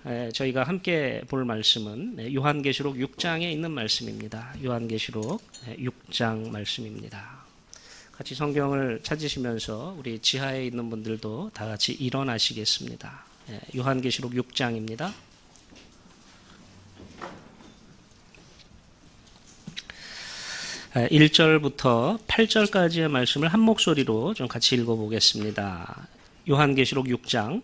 저희가 함께 볼 말씀은 요한계시록 6장에 있는 말씀입니다. 요한계시록 6장 말씀입니다. 같이 성경을 찾으시면서 우리 지하에 있는 분들도 다 같이 일어나시겠습니다. 요한계시록 6장입니다. 예, 1절부터 8절까지의 말씀을 한 목소리로 좀 같이 읽어보겠습니다. 요한계시록 6장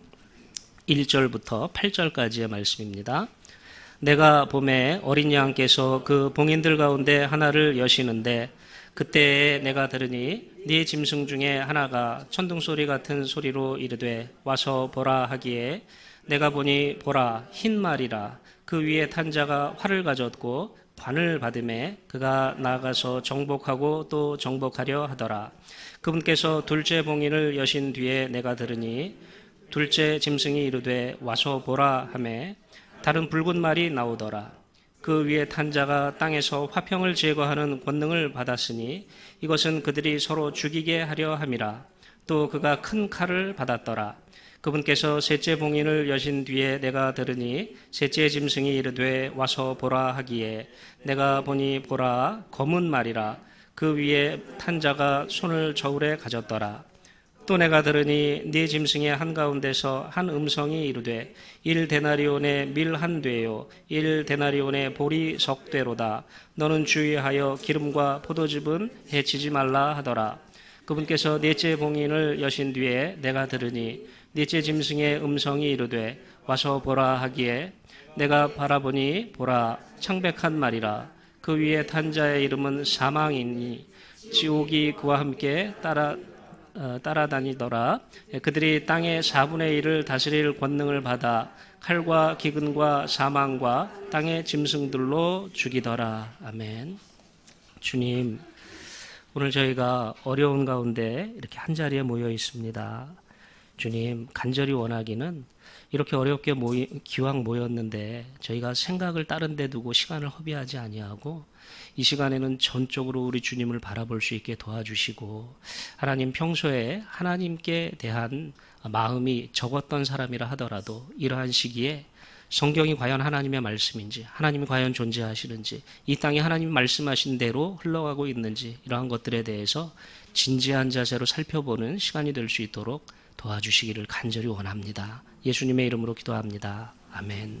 1절부터 8절까지의 말씀입니다. 내가 봄에 어린 양께서 그 봉인들 가운데 하나를 여시는데 그때에 내가 들으니 네 짐승 중에 하나가 천둥소리 같은 소리로 이르되 와서 보라 하기에 내가 보니 보라 흰 말이라 그 위에 탄 자가 활을 가졌고 관을 받음에 그가 나아가서 정복하고 또 정복하려 하더라. 그분께서 둘째 봉인을 여신 뒤에 내가 들으니 둘째 짐승이 이르되 와서 보라 하매 다른 붉은 말이 나오더라. 그 위에 탄 자가 땅에서 화평을 제거하는 권능을 받았으니 이것은 그들이 서로 죽이게 하려 함이라. 또 그가 큰 칼을 받았더라. 그분께서 셋째 봉인을 여신 뒤에 내가 들으니 셋째 짐승이 이르되 와서 보라 하기에 내가 보니 보라 검은 말이라. 그 위에 탄 자가 손을 저울에 가졌더라. 또 내가 들으니 네 짐승의 한가운데서 한 음성이 이르되 1데나리온의 밀 한 되요 1데나리온의 보리 석 되로다. 너는 주의하여 기름과 포도즙은 해치지 말라 하더라. 그분께서 넷째 봉인을 여신 뒤에 내가 들으니 넷째 짐승의 음성이 이르되 와서 보라 하기에 내가 바라보니 보라 창백한 말이라. 그 위에 탄 자의 이름은 사망이니 지옥이 그와 함께 따라다니더라. 그들이 땅의 4분의 1을 다스릴 권능을 받아 칼과 기근과 사망과 땅의 짐승들로 죽이더라. 아멘. 주님, 오늘 저희가 어려운 가운데 이렇게 한자리에 모여 있습니다. 주님, 간절히 원하기는 이렇게 어렵게 기왕 모였는데 저희가 생각을 다른 데 두고 시간을 허비하지 아니하고 이 시간에는 전적으로 우리 주님을 바라볼 수 있게 도와주시고 하나님 평소에 하나님께 대한 마음이 적었던 사람이라 하더라도 이러한 시기에 성경이 과연 하나님의 말씀인지 하나님이 과연 존재하시는지 이 땅에 하나님 말씀하신 대로 흘러가고 있는지 이러한 것들에 대해서 진지한 자세로 살펴보는 시간이 될 수 있도록 도와주시기를 간절히 원합니다. 예수님의 이름으로 기도합니다. 아멘.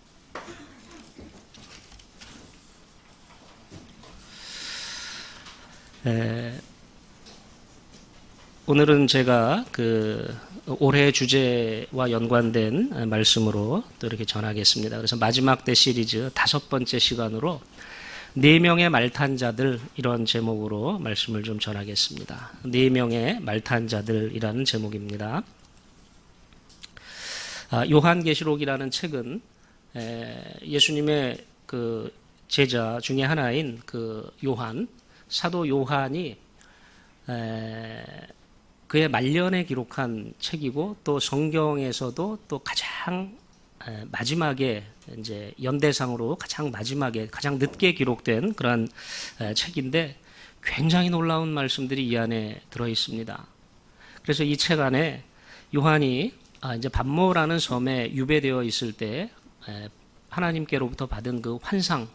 오늘은 제가 올해 주제와 연관된 말씀으로 또 이렇게 전하겠습니다. 그래서 마지막 때 시리즈 5번째 시간으로 4명의 말탄 자들 이런 제목으로 말씀을 좀 전하겠습니다. 4명의 말탄 자들이라는 제목입니다. 요한계시록이라는 책은 예수님의 그 제자 중에 하나인 그 사도 요한이 그의 말년에 기록한 책이고 또 성경에서도 또 가장 마지막에 이제 연대상으로 가장 마지막에 가장 늦게 기록된 그런 책인데 굉장히 놀라운 말씀들이 이 안에 들어 있습니다. 그래서 이 책 안에 요한이 이제 pat모라는 섬에 유배되어 있을 때 하나님께로부터 받은 그 환상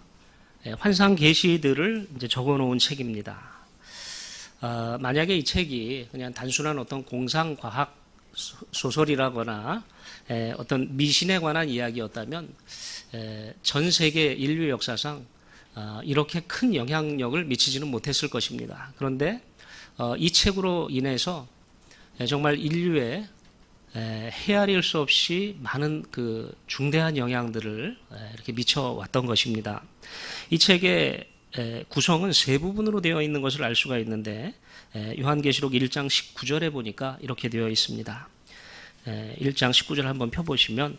계시들을 이제 적어 놓은 책입니다. 만약에 이 책이 그냥 단순한 어떤 공상과학 소설이라거나 어떤 미신에 관한 이야기였다면 전 세계 인류 역사상 이렇게 큰 영향력을 미치지는 못했을 것입니다. 그런데 이 책으로 인해서 정말 인류에 헤아릴 수 없이 많은 그 중대한 영향들을 이렇게 미쳐왔던 것입니다. 이 책의 구성은 세 부분으로 되어 있는 것을 알 수가 있는데 요한계시록 1장 19절에 보니까 이렇게 되어 있습니다. 1장 19절 한번 펴보시면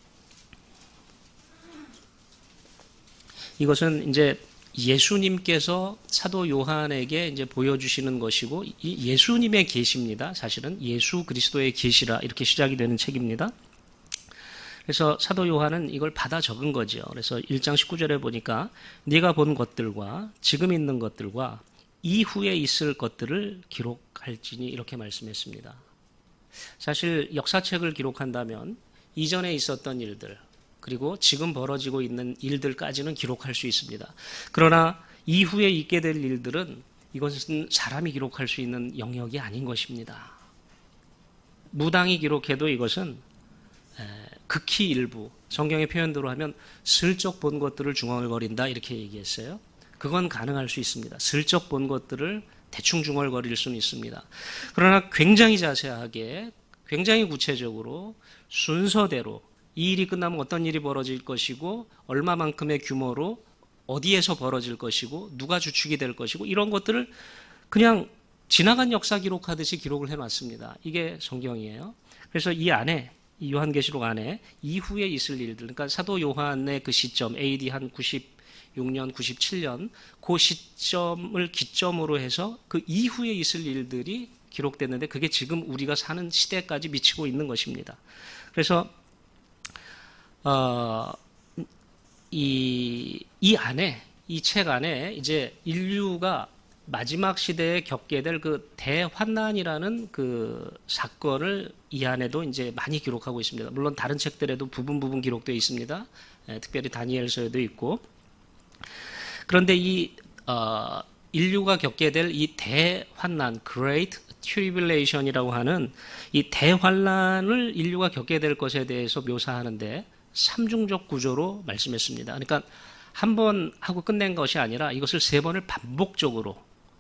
이것은 이제 예수님께서 사도 요한에게 이제 보여주시는 것이고 이 예수님의 계시입니다. 사실은 예수 그리스도의 계시라 이렇게 시작이 되는 책입니다. 그래서 사도 요한은 이걸 받아 적은 거죠. 그래서 1장 19절에 보니까 네가 본 것들과 지금 있는 것들과 이후에 있을 것들을 기록할지니 이렇게 말씀했습니다. 사실 역사책을 기록한다면 이전에 있었던 일들, 그리고 지금 벌어지고 있는 일들까지는 기록할 수 있습니다. 그러나 이후에 있게 될 일들은 이것은 사람이 기록할 수 있는 영역이 아닌 것입니다. 무당이 기록해도 이것은 극히 일부, 성경의 표현대로 하면 슬쩍 본 것들을 중얼거린다 이렇게 얘기했어요. 그건 가능할 수 있습니다. 슬쩍 본 것들을 대충 중얼거릴 수는 있습니다. 그러나 굉장히 자세하게, 굉장히 구체적으로 순서대로 이 일이 끝나면 어떤 일이 벌어질 것이고 얼마만큼의 규모로 어디에서 벌어질 것이고 누가 주축이 될 것이고 이런 것들을 그냥 지나간 역사 기록하듯이 기록을 해놨습니다. 이게 성경이에요. 그래서 이 안에, 이 요한계시록 안에 이후에 있을 일들, 그러니까 사도 요한의 그 시점 AD 한 96년, 97년 그 시점을 기점으로 해서 그 이후에 있을 일들이 기록됐는데 그게 지금 우리가 사는 시대까지 미치고 있는 것입니다. 그래서 이 안에, 이 책 안에 이제 인류가 마지막 시대에 겪게 될 그 대환난이라는 그 사건을 이 안에도 이제 많이 기록하고 있습니다. 물론 다른 책들에도 부분 기록되어 있습니다. 특별히 다니엘서에도 있고. 그런데 이 인류가 겪게 될 이 대환난, Great Tribulation이라고 하는 이 대환난을 인류가 겪게 될 것에 대해서 묘사하는데 삼중적 구조로 말씀했습니다. 그러니까 한 번 하고 끝낸 것이 아니라 이것을 세 번을 반복적으로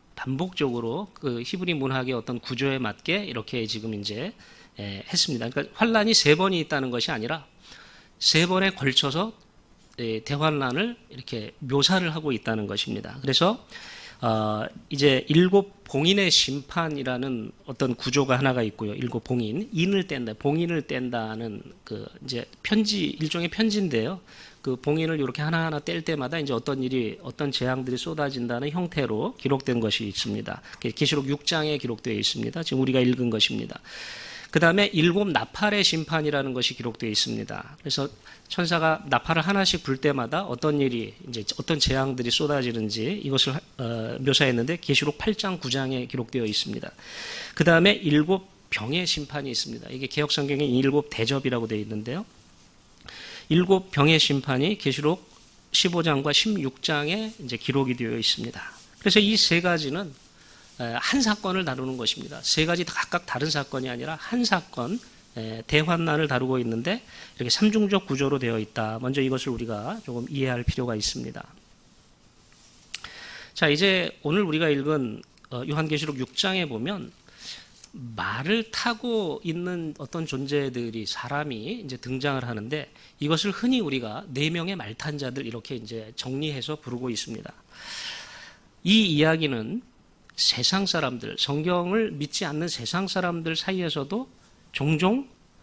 그 히브리 문학의 어떤 구조에 맞게 이렇게 지금 이제 했습니다. 그러니까 환란이 세 번이 있다는 것이 아니라 세 번에 걸쳐서 대환란을 이렇게 묘사를 하고 있다는 것입니다. 그래서 이제 일곱 봉인의 심판이라는 어떤 구조가 하나가 있고요. 일곱 봉인, 봉인을 뗀다는 그 이제 일종의 편지인데요. 그 봉인을 이렇게 하나하나 뗄 때마다 이제 어떤 재앙들이 쏟아진다는 형태로 기록된 것이 있습니다. 계시록 6장에 기록되어 있습니다. 지금 우리가 읽은 것입니다. 그 다음에 일곱 나팔의 심판이라는 것이 기록되어 있습니다. 그래서 천사가 나팔을 하나씩 불 때마다 어떤 일이, 이제 어떤 재앙들이 쏟아지는지 이것을 묘사했는데 계시록 8장, 9장에 기록되어 있습니다. 그 다음에 일곱 병의 심판이 있습니다. 이게 개역 성경에 일곱 대접이라고 되어 있는데요. 일곱 병의 심판이 계시록 15장과 16장에 이제 기록이 되어 있습니다. 그래서 이 세 가지는 한 사건을 다루는 것입니다. 세 가지 각각 다른 사건이 아니라 한 사건, 대환난을 다루고 있는데 이렇게 삼중적 구조로 되어 있다. 먼저 이것을 우리가 조금 이해할 필요가 있습니다. 자, 이제 오늘 우리가 읽은 요한계시록 6장에 보면 말을 타고 있는 어떤 존재들이, 사람이 이제 등장을 하는데 이것을 흔히 우리가 네 명의 말탄자들 이렇게 이제 정리해서 부르고 있습니다. 이 이야기는 세상 사람들, 성경을 믿지 않는 세상 사람들 사이에서도 종종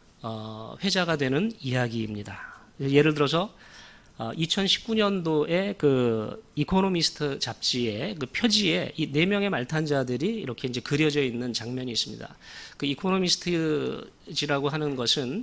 회자가 되는 이야기입니다. 예를 들어서 2019년도에 그 이코노미스트 잡지의 그 표지에 이 네 명의 말탄자들이 이렇게 이제 그려져 있는 장면이 있습니다. 그 이코노미스트지라고 하는 것은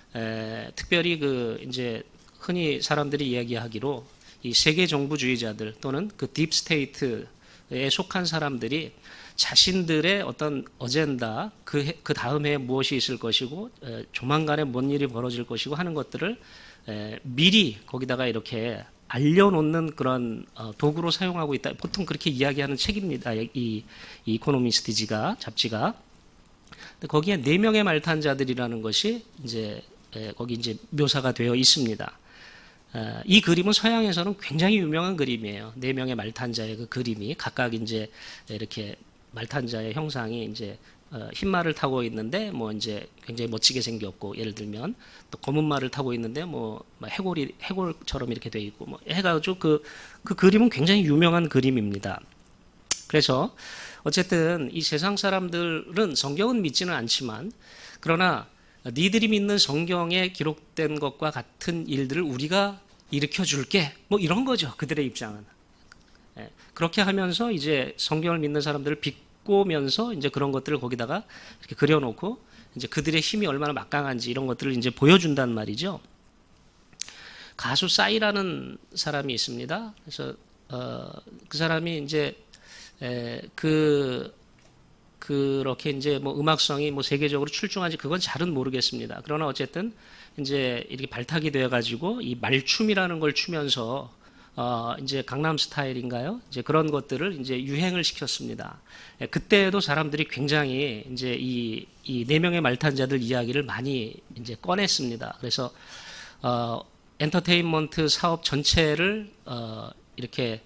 특별히 그 이제 흔히 사람들이 이야기하기로 이 세계 정부주의자들 또는 그 딥스테이트에 속한 사람들이 자신들의 어떤 어젠다, 그 다음 해에 무엇이 있을 것이고 조만간에 뭔 일이 벌어질 것이고 하는 것들을 미리 거기다가 이렇게 알려놓는 그런 도구로 사용하고 있다. 보통 그렇게 이야기하는 책입니다. 이 이코노미스트지가, 잡지가. 근데 거기에 네 명의 말탄자들이라는 것이 이제 거기 이제 묘사가 되어 있습니다. 이 그림은 서양에서는 굉장히 유명한 그림이에요. 네 명의 말탄자의 그 그림이 각각 이제 이렇게 말탄자의 형상이 이제 흰 말을 타고 있는데 뭐 이제 굉장히 멋지게 생겼고, 예를 들면 또 검은 말을 타고 있는데 뭐 해골처럼 이렇게 돼 있고 뭐 해가지고 그 그림은 굉장히 유명한 그림입니다. 그래서 어쨌든 이 세상 사람들은 성경은 믿지는 않지만, 그러나 니들이 믿는 성경에 기록된 것과 같은 일들을 우리가 일으켜 줄게, 뭐 이런 거죠. 그들의 입장은. 그렇게 하면서 이제 성경을 믿는 사람들을 비꼬면서 이제 그런 것들을 거기다가 이렇게 그려놓고 이제 그들의 힘이 얼마나 막강한지 이런 것들을 이제 보여준단 말이죠. 가수 싸이라는 사람이 있습니다. 그래서 그 사람이 이제 그 그렇게 이제 뭐 음악성이 뭐 세계적으로 출중한지 그건 잘은 모르겠습니다. 그러나 어쨌든 이제 이렇게 발탁이 되어가지고 이 말춤이라는 걸 추면서 이제 강남 스타일인가요? 이제 그런 것들을 이제 유행을 시켰습니다. 그때도 사람들이 굉장히 이제 이 네 명의 말탄자들 이야기를 많이 이제 꺼냈습니다. 그래서 엔터테인먼트 사업 전체를 이렇게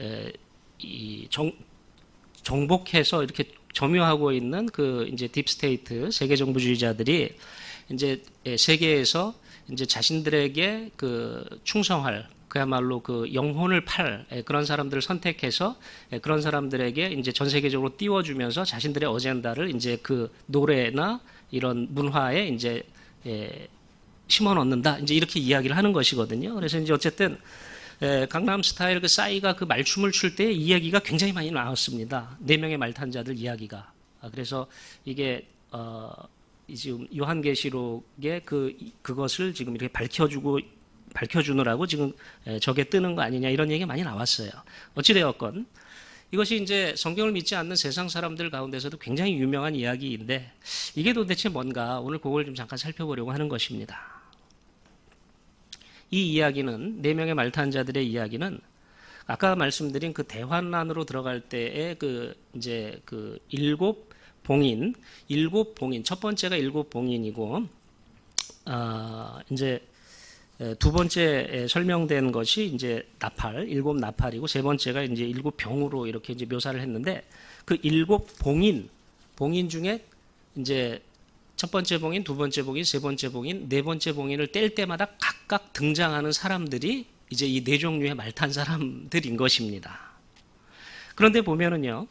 정복해서 이렇게 점유하고 있는 그 이제 딥스테이트 세계 정부주의자들이 이제 세계에서 이제 자신들에게 그 충성할 그야말로 그 영혼을 팔 그런 사람들을 선택해서 그런 사람들에게 이제 전 세계적으로 띄워주면서 자신들의 어젠다를 이제 그 노래나 이런 문화에 이제 심어 넣는다. 이제 이렇게 이야기를 하는 것이거든요. 그래서 이제 어쨌든 강남 스타일 그 싸이가 그 말춤을 출 때 이야기가 굉장히 많이 나왔습니다. 네 명의 말탄자들 이야기가. 그래서 이게 지금 요한계시록의 그것을 지금 이렇게 밝혀주느라고 지금 저게 뜨는 거 아니냐 이런 얘기가 많이 나왔어요. 어찌되었건 이것이 이제 성경을 믿지 않는 세상 사람들 가운데서도 굉장히 유명한 이야기인데 이게 도대체 뭔가 오늘 그걸 좀 잠깐 살펴보려고 하는 것입니다. 이 이야기는 네 명의 말탄자들의 이야기는 아까 말씀드린 그 대환란으로 들어갈 때의 그 이제 그 일곱 봉인 첫 번째가 일곱 봉인이고 이제 두 번째 설명된 것이 이제 일곱 나팔이고 세 번째가 이제 일곱 병으로 이렇게 이제 묘사를 했는데 그 일곱 봉인 중에 이제 첫 번째 봉인, 두 번째 봉인, 세 번째 봉인, 네 번째 봉인을 뗄 때마다 각각 등장하는 사람들이 이제 이 네 종류의 말탄 사람들인 것입니다. 그런데 보면은요,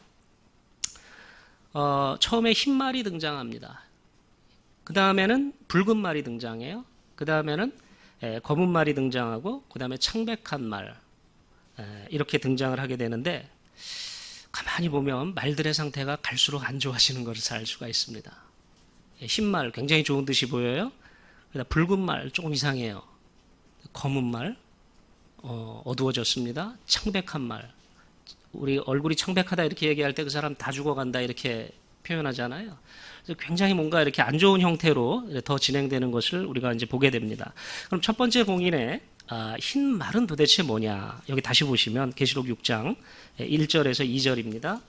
처음에 흰 말이 등장합니다. 그 다음에는 붉은 말이 등장해요. 그 다음에는 검은 말이 등장하고 그 다음에 창백한 말 이렇게 등장을 하게 되는데 가만히 보면 말들의 상태가 갈수록 안 좋아지는 것을 알 수가 있습니다. 흰 말 굉장히 좋은 듯이 보여요. 붉은 말 조금 이상해요. 검은 말 어두워졌습니다. 창백한 말 우리 얼굴이 창백하다 이렇게 얘기할 때 그 사람 다 죽어간다 이렇게 표현하잖아요. 그래서 굉장히 뭔가 이렇게 안 좋은 형태로 더 진행되는 것을 우리가 이제 보게 됩니다. 그럼 첫 번째 봉인의 흰 말은 도대체 뭐냐? 여기 다시 보시면 계시록 6장 1절에서 2절입니다.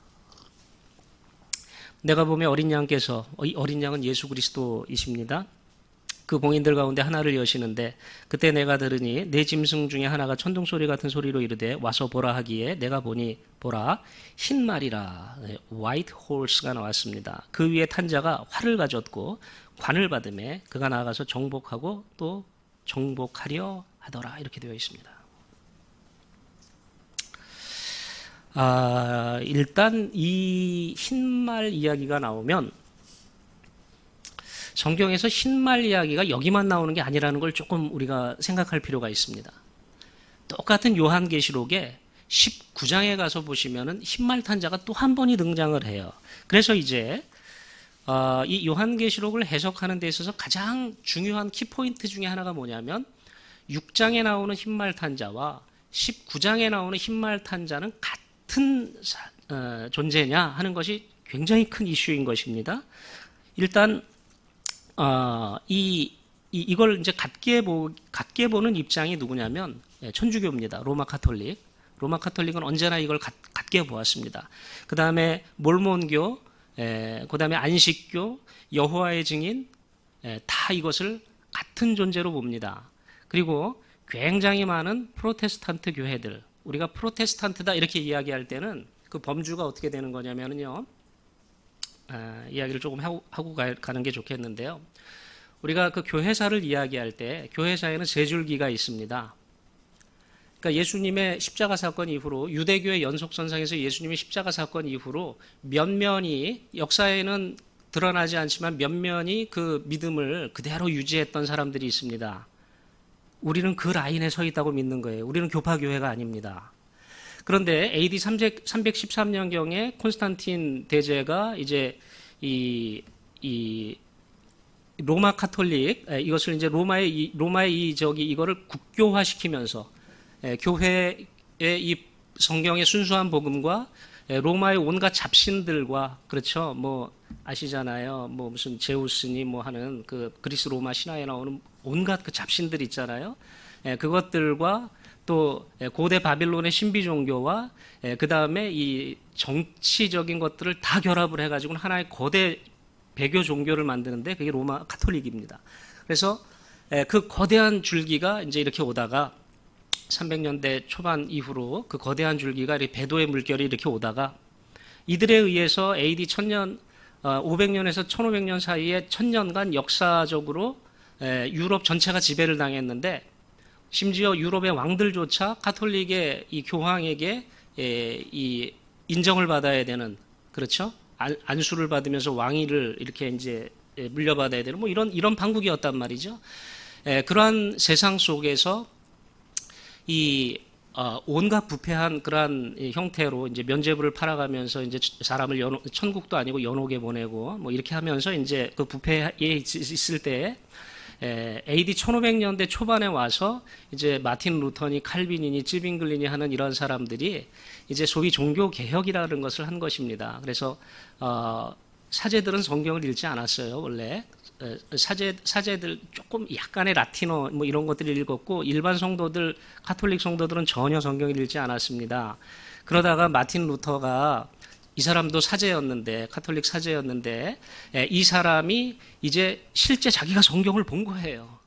내가 보면 어린 양께서 이 어린 양은 예수 그리스도이십니다. 그 봉인들 가운데 하나를 여시는데 그때 내가 들으니 내 짐승 중에 하나가 천둥소리 같은 소리로 이르되 와서 보라 하기에 내가 보니 보라 흰 말이라 white horse가 나왔습니다. 그 위에 탄 자가 활을 가졌고 관을 받음에 그가 나아가서 정복하고 또 정복하려 하더라 이렇게 되어 있습니다. 일단 이 흰말 이야기가 나오면 성경에서 흰말 이야기가 여기만 나오는 게 아니라는 걸 조금 우리가 생각할 필요가 있습니다. 똑같은 요한계시록에 19장에 가서 보시면은 흰말 탄자가 또 한 번이 등장을 해요. 그래서 이제 이 요한계시록을 해석하는 데 있어서 가장 중요한 키포인트 중에 하나가 뭐냐면 6장에 나오는 흰말 탄자와 19장에 나오는 흰말 탄자는 같은 존재냐 하는 것이 굉장히 큰 이슈인 것입니다. 일단 이걸 이제 같게 보는 입장이 누구냐면 천주교입니다. 로마 카톨릭은 언제나 이걸 같게 보았습니다. 그 다음에 몰몬교, 그 다음에 안식교, 여호와의 증인 다 이것을 같은 존재로 봅니다. 그리고 굉장히 많은 프로테스탄트 교회들, 우리가 프로테스탄트다 이렇게 이야기할 때는 그 범주가 어떻게 되는 거냐면요. 이야기를 조금 하고 가는 게 좋겠는데요. 우리가 그 교회사를 이야기할 때 교회사에는 세 줄기가 있습니다. 그러니까 예수님의 십자가 사건 이후로 유대교의 연속선상에서 예수님의 십자가 사건 이후로 면면이 역사에는 드러나지 않지만 면면이 그 믿음을 그대로 유지했던 사람들이 있습니다. 우리는 그 라인에 서 있다고 믿는 거예요. 우리는 교파교회가 아닙니다. 그런데 AD 313년경에 콘스탄틴 대제가 이제 이 로마 카톨릭 이것을 이제 로마의 이거를 국교화시키면서 교회의 이 성경의 순수한 복음과 로마의 온갖 잡신들과, 그렇죠, 뭐 아시잖아요, 뭐 무슨 제우스니 뭐 하는 그 그리스 로마 신화에 나오는 온갖 그 잡신들 있잖아요. 그것들과 또 고대 바빌론의 신비 종교와 그 다음에 이 정치적인 것들을 다 결합을 해가지고 하나의 거대 배교 종교를 만드는데 그게 로마 가톨릭입니다. 그래서 그 거대한 줄기가 이제 이렇게 오다가 300년대 초반 이후로 그 거대한 줄기가 이렇게 배도의 물결이 이렇게 오다가 이들에 의해서 AD 1000년, 500년에서 1500년 사이에 1000년간 역사적으로 유럽 전체가 지배를 당했는데 심지어 유럽의 왕들조차 가톨릭의 이 교황에게 이 인정을 받아야 되는, 그렇죠? 안수를 받으면서 왕위를 이렇게 이제 물려받아야 되는 뭐 이런 판국이었단 말이죠. 그러한 세상 속에서 이 온갖 부패한 그러한 형태로 이제 면죄부를 팔아가면서 이제 사람을 천국도 아니고 연옥에 보내고 뭐 이렇게 하면서 이제 그 부패에 있을 때 AD 1500년대 초반에 와서 이제 마틴 루터니 칼빈이니 찌빙글린이 하는 이런 사람들이 이제 소위 종교 개혁이라는 것을 한 것입니다. 그래서 사제들은 성경을 읽지 않았어요. 원래 사제들 조금 약간의 라틴어 뭐 이런 것들을 읽었고 일반 성도들, 가톨릭 성도들은 전혀 성경을 읽지 않았습니다. 그러다가 마틴 루터가, 이 사람도 사제였는데, 가톨릭 사제였는데, 이 사람이 이제 실제 자기가 성경을 본 거예요.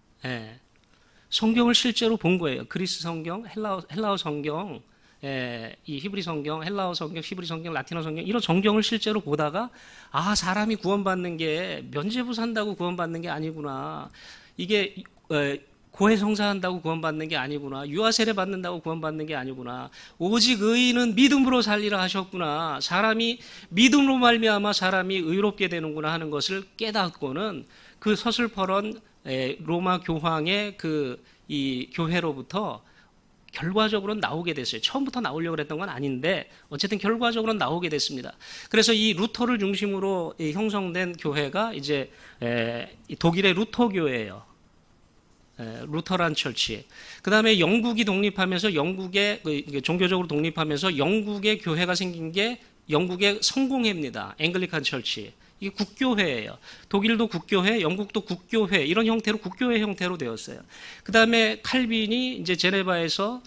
성경을 실제로 본 거예요. 그리스 성경, 헬라어 성경, 이 히브리 성경, 헬라어 성경, 히브리 성경, 라틴어 성경, 이런 성경을 실제로 보다가, 아, 사람이 구원받는 게 면죄부 산다고 구원받는 게 아니구나. 이게 고해 성사한다고 구원받는 게 아니구나. 유아 세례 받는다고 구원받는 게 아니구나. 오직 의인은 믿음으로 살리라 하셨구나. 사람이 믿음으로 말미암아 사람이 의롭게 되는구나 하는 것을 깨닫고는 그 서슬퍼런 로마 교황의 그 이 교회로부터 결과적으로는 나오게 됐어요. 처음부터 나오려고 했던 건 아닌데 어쨌든 결과적으로는 나오게 됐습니다. 그래서 이 루터를 중심으로 형성된 교회가 이제 독일의 루터 교회예요. 루터란 철치. 그 다음에 영국이 독립하면서 영국의 종교적으로 독립하면서 영국의 교회가 생긴 게 영국의 성공회입니다. 앵글리칸 철치. 이게 국교회예요. 독일도 국교회, 영국도 국교회, 이런 형태로 국교회 형태로 되었어요. 그 다음에 칼빈이 이제 제네바에서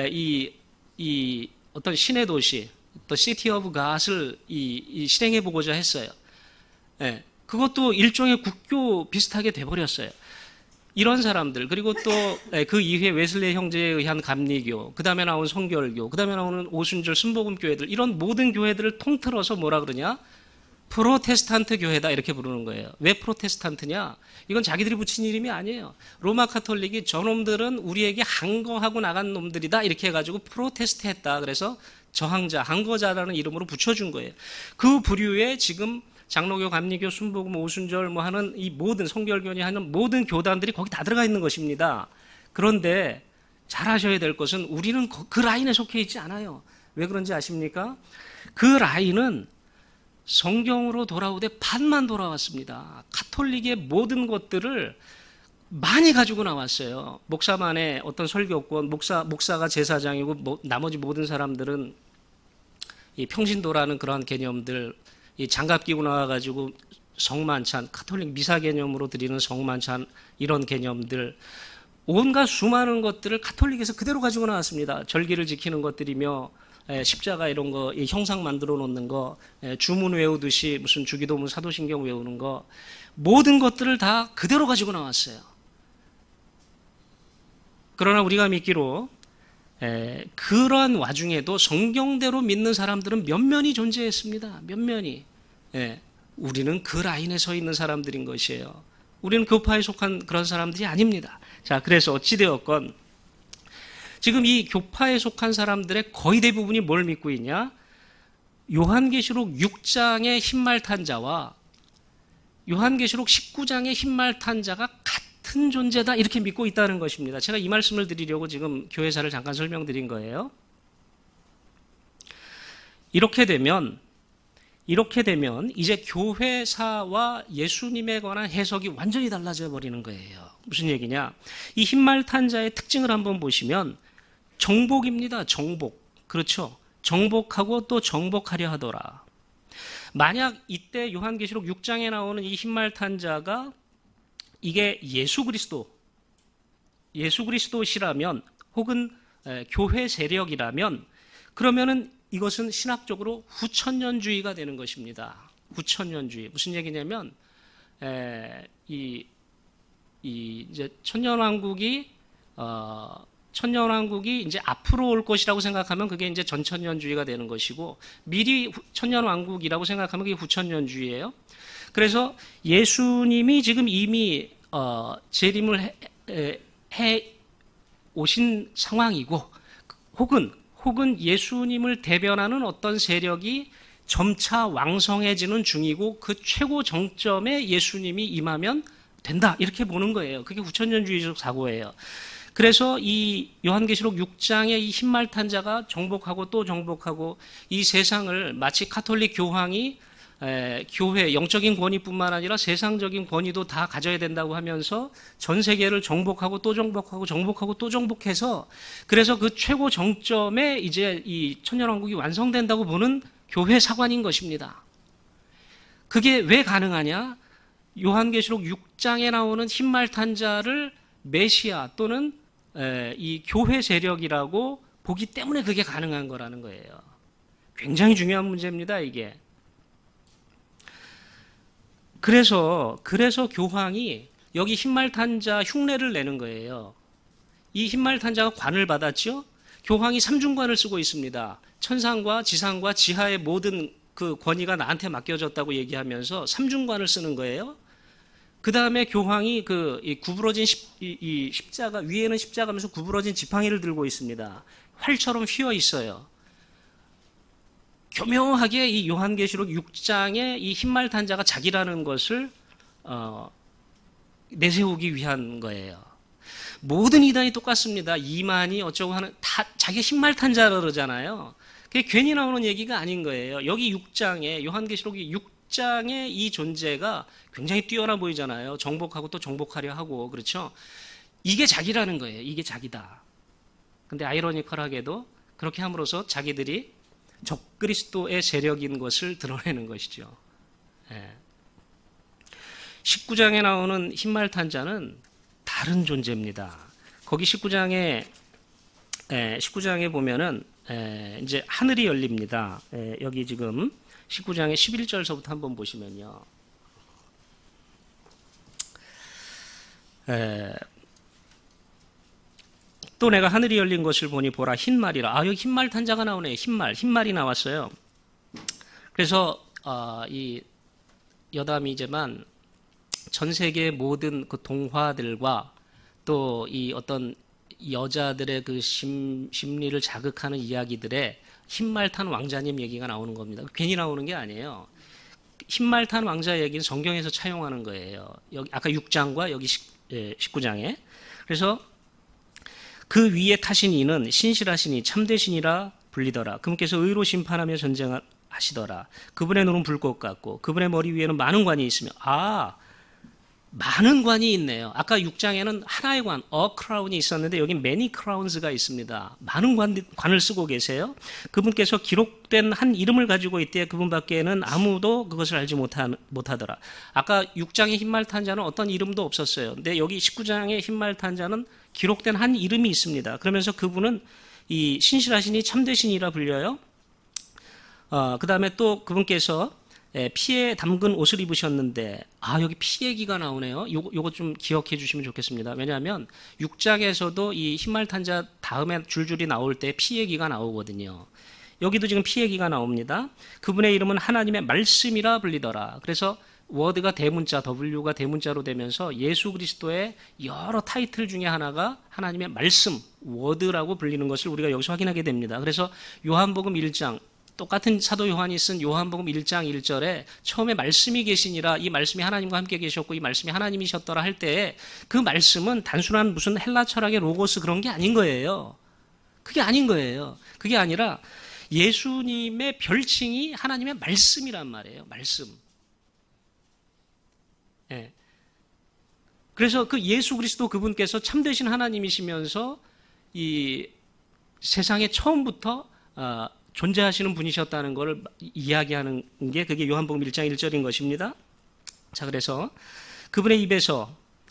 이 어떤 신의 도시, 또 시티 오브 갓을 실행해 보고자 했어요. 그것도 일종의 국교 비슷하게 돼버렸어요. 이런 사람들, 그리고 또 그 이후에 웨슬리 형제에 의한 감리교, 그 다음에 나온 성결교, 그 다음에 나오는 오순절 순복음 교회들, 이런 모든 교회들을 통틀어서 뭐라 그러냐? 프로테스탄트 교회다 이렇게 부르는 거예요. 왜 프로테스탄트냐? 이건 자기들이 붙인 이름이 아니에요. 로마 카톨릭이 저놈들은 우리에게 항거하고 나간 놈들이다 이렇게 해가지고 프로테스트 했다. 그래서 저항자, 항거자라는 이름으로 붙여준 거예요. 그 부류에 지금 장로교, 감리교, 순복음, 오순절 뭐 하는 이 모든 성결교니 하는 모든 교단들이 거기 다 들어가 있는 것입니다. 그런데 잘 아셔야 될 것은 우리는 그 라인에 속해 있지 않아요. 왜 그런지 아십니까? 그 라인은 성경으로 돌아오되 반만 돌아왔습니다. 가톨릭의 모든 것들을 많이 가지고 나왔어요. 목사만의 어떤 설교권, 목사가 제사장이고 나머지 모든 사람들은 이 평신도라는 그러한 개념들, 이 장갑 끼고 나와가지고 성만찬, 가톨릭 미사 개념으로 드리는 성만찬, 이런 개념들, 온갖 수많은 것들을 가톨릭에서 그대로 가지고 나왔습니다. 절기를 지키는 것들이며 십자가 이런 거, 형상 만들어 놓는 거, 주문 외우듯이 무슨 주기도문, 사도신경 외우는 거, 모든 것들을 다 그대로 가지고 나왔어요. 그러나 우리가 믿기로 그러한 와중에도 성경대로 믿는 사람들은 몇몇이 존재했습니다. 몇몇이. 우리는 그 라인에 서 있는 사람들인 것이에요. 우리는 교파에 속한 그런 사람들이 아닙니다. 자, 그래서 어찌되었건 지금 이 교파에 속한 사람들의 거의 대부분이 뭘 믿고 있냐? 요한계시록 6장의 흰말탄 자와 요한계시록 19장의 흰말탄 자가 같은 존재다 이렇게 믿고 있다는 것입니다. 제가 이 말씀을 드리려고 지금 교회사를 잠깐 설명드린 거예요. 이렇게 되면 이제 교회사와 예수님에 관한 해석이 완전히 달라져 버리는 거예요. 무슨 얘기냐? 이 흰말탄 자의 특징을 한번 보시면 정복입니다. 정복. 그렇죠? 정복하고 또 정복하려 하더라. 만약 이때 요한계시록 6장에 나오는 이 흰말 탄 자가 이게 예수 그리스도시라면 혹은 교회 세력이라면 그러면은 이것은 신학적으로 후천년주의가 되는 것입니다. 후천년주의. 무슨 얘기냐면 이제 천년왕국이 이제 앞으로 올 것이라고 생각하면 그게 이제 전천년주의가 되는 것이고 미리 천년왕국이라고 생각하면 그게 후천년주의예요. 그래서 예수님이 지금 이미 재림을 해 오신 상황이고 혹은 예수님을 대변하는 어떤 세력이 점차 왕성해지는 중이고 그 최고 정점에 예수님이 임하면 된다 이렇게 보는 거예요. 그게 후천년주의적 사고예요. 그래서 이 요한계시록 6장의 이 흰말 탄 자가 정복하고 또 정복하고 이 세상을 마치 카톨릭 교황이 교회 영적인 권위뿐만 아니라 세상적인 권위도 다 가져야 된다고 하면서 전 세계를 정복하고 또 정복하고 정복하고 또 정복해서 그래서 그 최고 정점에 이제 이 천년왕국이 완성된다고 보는 교회 사관인 것입니다. 그게 왜 가능하냐? 요한계시록 6장에 나오는 흰말 탄 자를 메시아 또는 이 교회 세력이라고 보기 때문에 그게 가능한 거라는 거예요. 굉장히 중요한 문제입니다, 이게. 그래서 교황이 여기 흰말 탄 자 흉내를 내는 거예요. 이 흰말 탄 자가 관을 받았죠? 교황이 삼중관을 쓰고 있습니다. 천상과 지상과 지하의 모든 그 권위가 나한테 맡겨졌다고 얘기하면서 삼중관을 쓰는 거예요. 그 다음에 교황이 이 구부러진 이 십자가, 위에는 십자가면서 구부러진 지팡이를 들고 있습니다. 활처럼 휘어 있어요. 교묘하게 이 요한계시록 6장에 이 흰말 탄 자가 자기라는 것을 내세우기 위한 거예요. 모든 이단이 똑같습니다. 이만이 어쩌고 하는 다 자기 흰말 탄 자라 그러잖아요. 그게 괜히 나오는 얘기가 아닌 거예요. 여기 6장에 요한계시록 6장의 이 존재가 굉장히 뛰어나 보이잖아요. 정복하고 또 정복하려 하고 그렇죠. 이게 자기라는 거예요. 이게 자기다. 근데 아이러니컬하게도 그렇게 함으로써 자기들이 적그리스도의 세력인 것을 드러내는 것이죠. 19장에 나오는 흰말 탄 자는 다른 존재입니다. 거기 19장에 보면은 이제 하늘이 열립니다. 여기 지금 19장의 11절서부터 한번 보시면요. 또 내가 하늘이 열린 것을 보니 보라 흰말이라. 여기 흰말 탄 자가 나오네요. 흰말이 나왔어요. 그래서 이 여담이지만 전 세계의 모든 그 동화들과 또 이 어떤 여자들의 그 심리를 자극하는 이야기들에 흰말 탄 왕자님 얘기가 나오는 겁니다. 괜히 나오는 게 아니에요. 흰말 탄 왕자 얘기는 성경에서 차용하는 거예요. 여기 아까 6장과 여기 19장에. 그래서 그 위에 타신 이는 신실하시니 참되시니라 불리더라. 그분께서 의로 심판하며 전쟁하시더라. 그분의 눈은 불꽃 같고 그분의 머리 위에는 많은 관이 있으며 많은 관이 있네요. 아까 6장에는 하나의 관, a crown이 있었는데 여기 many crowns가 있습니다. 많은 관을 쓰고 계세요. 그분께서 기록된 한 이름을 가지고 있대. 그분밖에는 아무도 그것을 알지 못하더라. 아까 6장의 흰말 탄 자는 어떤 이름도 없었어요. 근데 여기 19장의 흰말 탄 자는 기록된 한 이름이 있습니다. 그러면서 그분은 이 신실하시니 참되시니라 불려요. 그 다음에 또 그분께서 피에 담근 옷을 입으셨는데 여기 피 얘기가 나오네요. 요거 좀 기억해 주시면 좋겠습니다. 왜냐하면 6장에서도 이 흰말 탄 자 다음에 줄줄이 나올 때 피 얘기가 나오거든요. 여기도 지금 피 얘기가 나옵니다. 그분의 이름은 하나님의 말씀이라 불리더라. 그래서 워드가 대문자, W가 대문자로 되면서 예수 그리스도의 여러 타이틀 중에 하나가 하나님의 말씀, 워드라고 불리는 것을 우리가 여기서 확인하게 됩니다. 그래서 요한복음 1장 똑같은 사도 요한이 쓴 요한복음 1장 1절에 처음에 말씀이 계시니라, 이 말씀이 하나님과 함께 계셨고 이 말씀이 하나님이셨더라 할 때 그 말씀은 단순한 무슨 헬라 철학의 로고스 그런 게 아닌 거예요. 그게 아닌 거예요. 그게 아니라 예수님의 별칭이 하나님의 말씀이란 말이에요. 말씀. 예. 그래서 그 예수 그리스도 그분께서 참되신 하나님이시면서 이 세상에 처음부터 존재하시는 분이셨다는 걸 이야기하는 게 그게 요한복음 1장 1절인 것입니다. 자, 그래서 그분의 입에서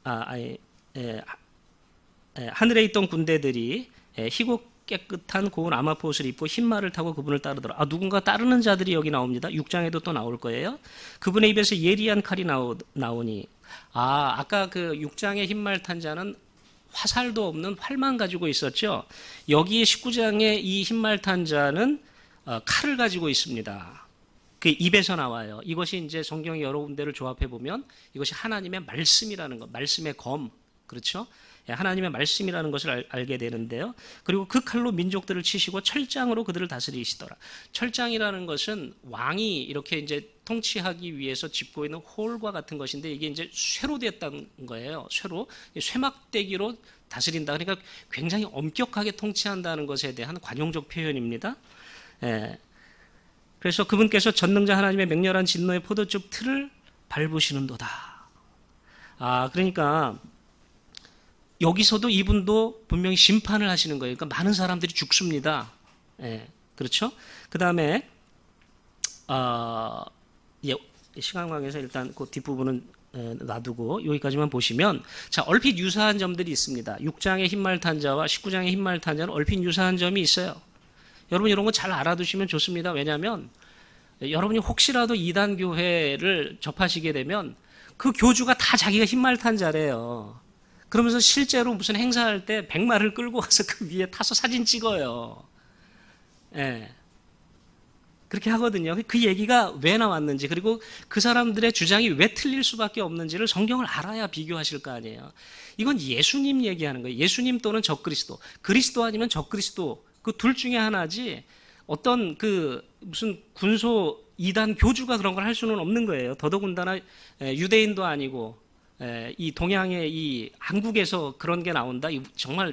하늘에 있던 군대들이 희고 깨끗한 고운 아마포옷을 입고 흰 말을 타고 그분을 따르더라. 누군가 따르는 자들이 여기 나옵니다. 6장에도 또 나올 거예요. 그분의 입에서 예리한 칼이 나오니 아까 그 6장의 흰 말 탄 자는 화살도 없는 활만 가지고 있었죠. 여기 19장의 이 흰 말 탄 자는 칼을 가지고 있습니다. 그 입에서 나와요. 이것이 이제 성경 여러 군데를 조합해 보면 이것이 하나님의 말씀이라는 것, 말씀의 검, 그렇죠? 하나님의 말씀이라는 것을 알게 되는데요. 그리고 그 칼로 민족들을 치시고 철장으로 그들을 다스리시더라. 철장이라는 것은 왕이 이렇게 이제 통치하기 위해서 짚고 있는 홀과 같은 것인데 이게 이제 쇠로 됐다는 거예요. 쇠로, 쇠막대기로 다스린다. 그러니까 굉장히 엄격하게 통치한다는 것에 대한 관용적 표현입니다. 그래서 그분께서 전능자 하나님의 맹렬한 진노의 포도즙 틀을 밟으시는도다. 그러니까 여기서도 이분도 분명히 심판을 하시는 거예요. 그러니까 많은 사람들이 죽습니다. 그렇죠? 그 다음에 시간 관계에서 일단 그 뒷부분은 놔두고 여기까지만 보시면, 자, 얼핏 유사한 점들이 있습니다. 6장의 흰말 탄자와 19장의 흰말 탄자는 얼핏 유사한 점이 있어요. 여러분 이런 거 잘 알아두시면 좋습니다. 왜냐하면 여러분이 혹시라도 이단 교회를 접하시게 되면 그 교주가 다 자기가 흰말 탄자래요. 그러면서 실제로 무슨 행사할 때 백마를 끌고 와서 그 위에 타서 사진 찍어요. 그렇게 하거든요. 그 얘기가 왜 나왔는지, 그리고 그 사람들의 주장이 왜 틀릴 수밖에 없는지를 성경을 알아야 비교하실 거 아니에요. 이건 예수님 얘기하는 거예요. 예수님 또는 적그리스도, 그리스도 아니면 적그리스도, 그 둘 중에 하나지 어떤 그 무슨 군소 이단 교주가 그런 걸 할 수는 없는 거예요. 더더군다나 유대인도 아니고 이 동양의 이 한국에서 그런 게 나온다. 정말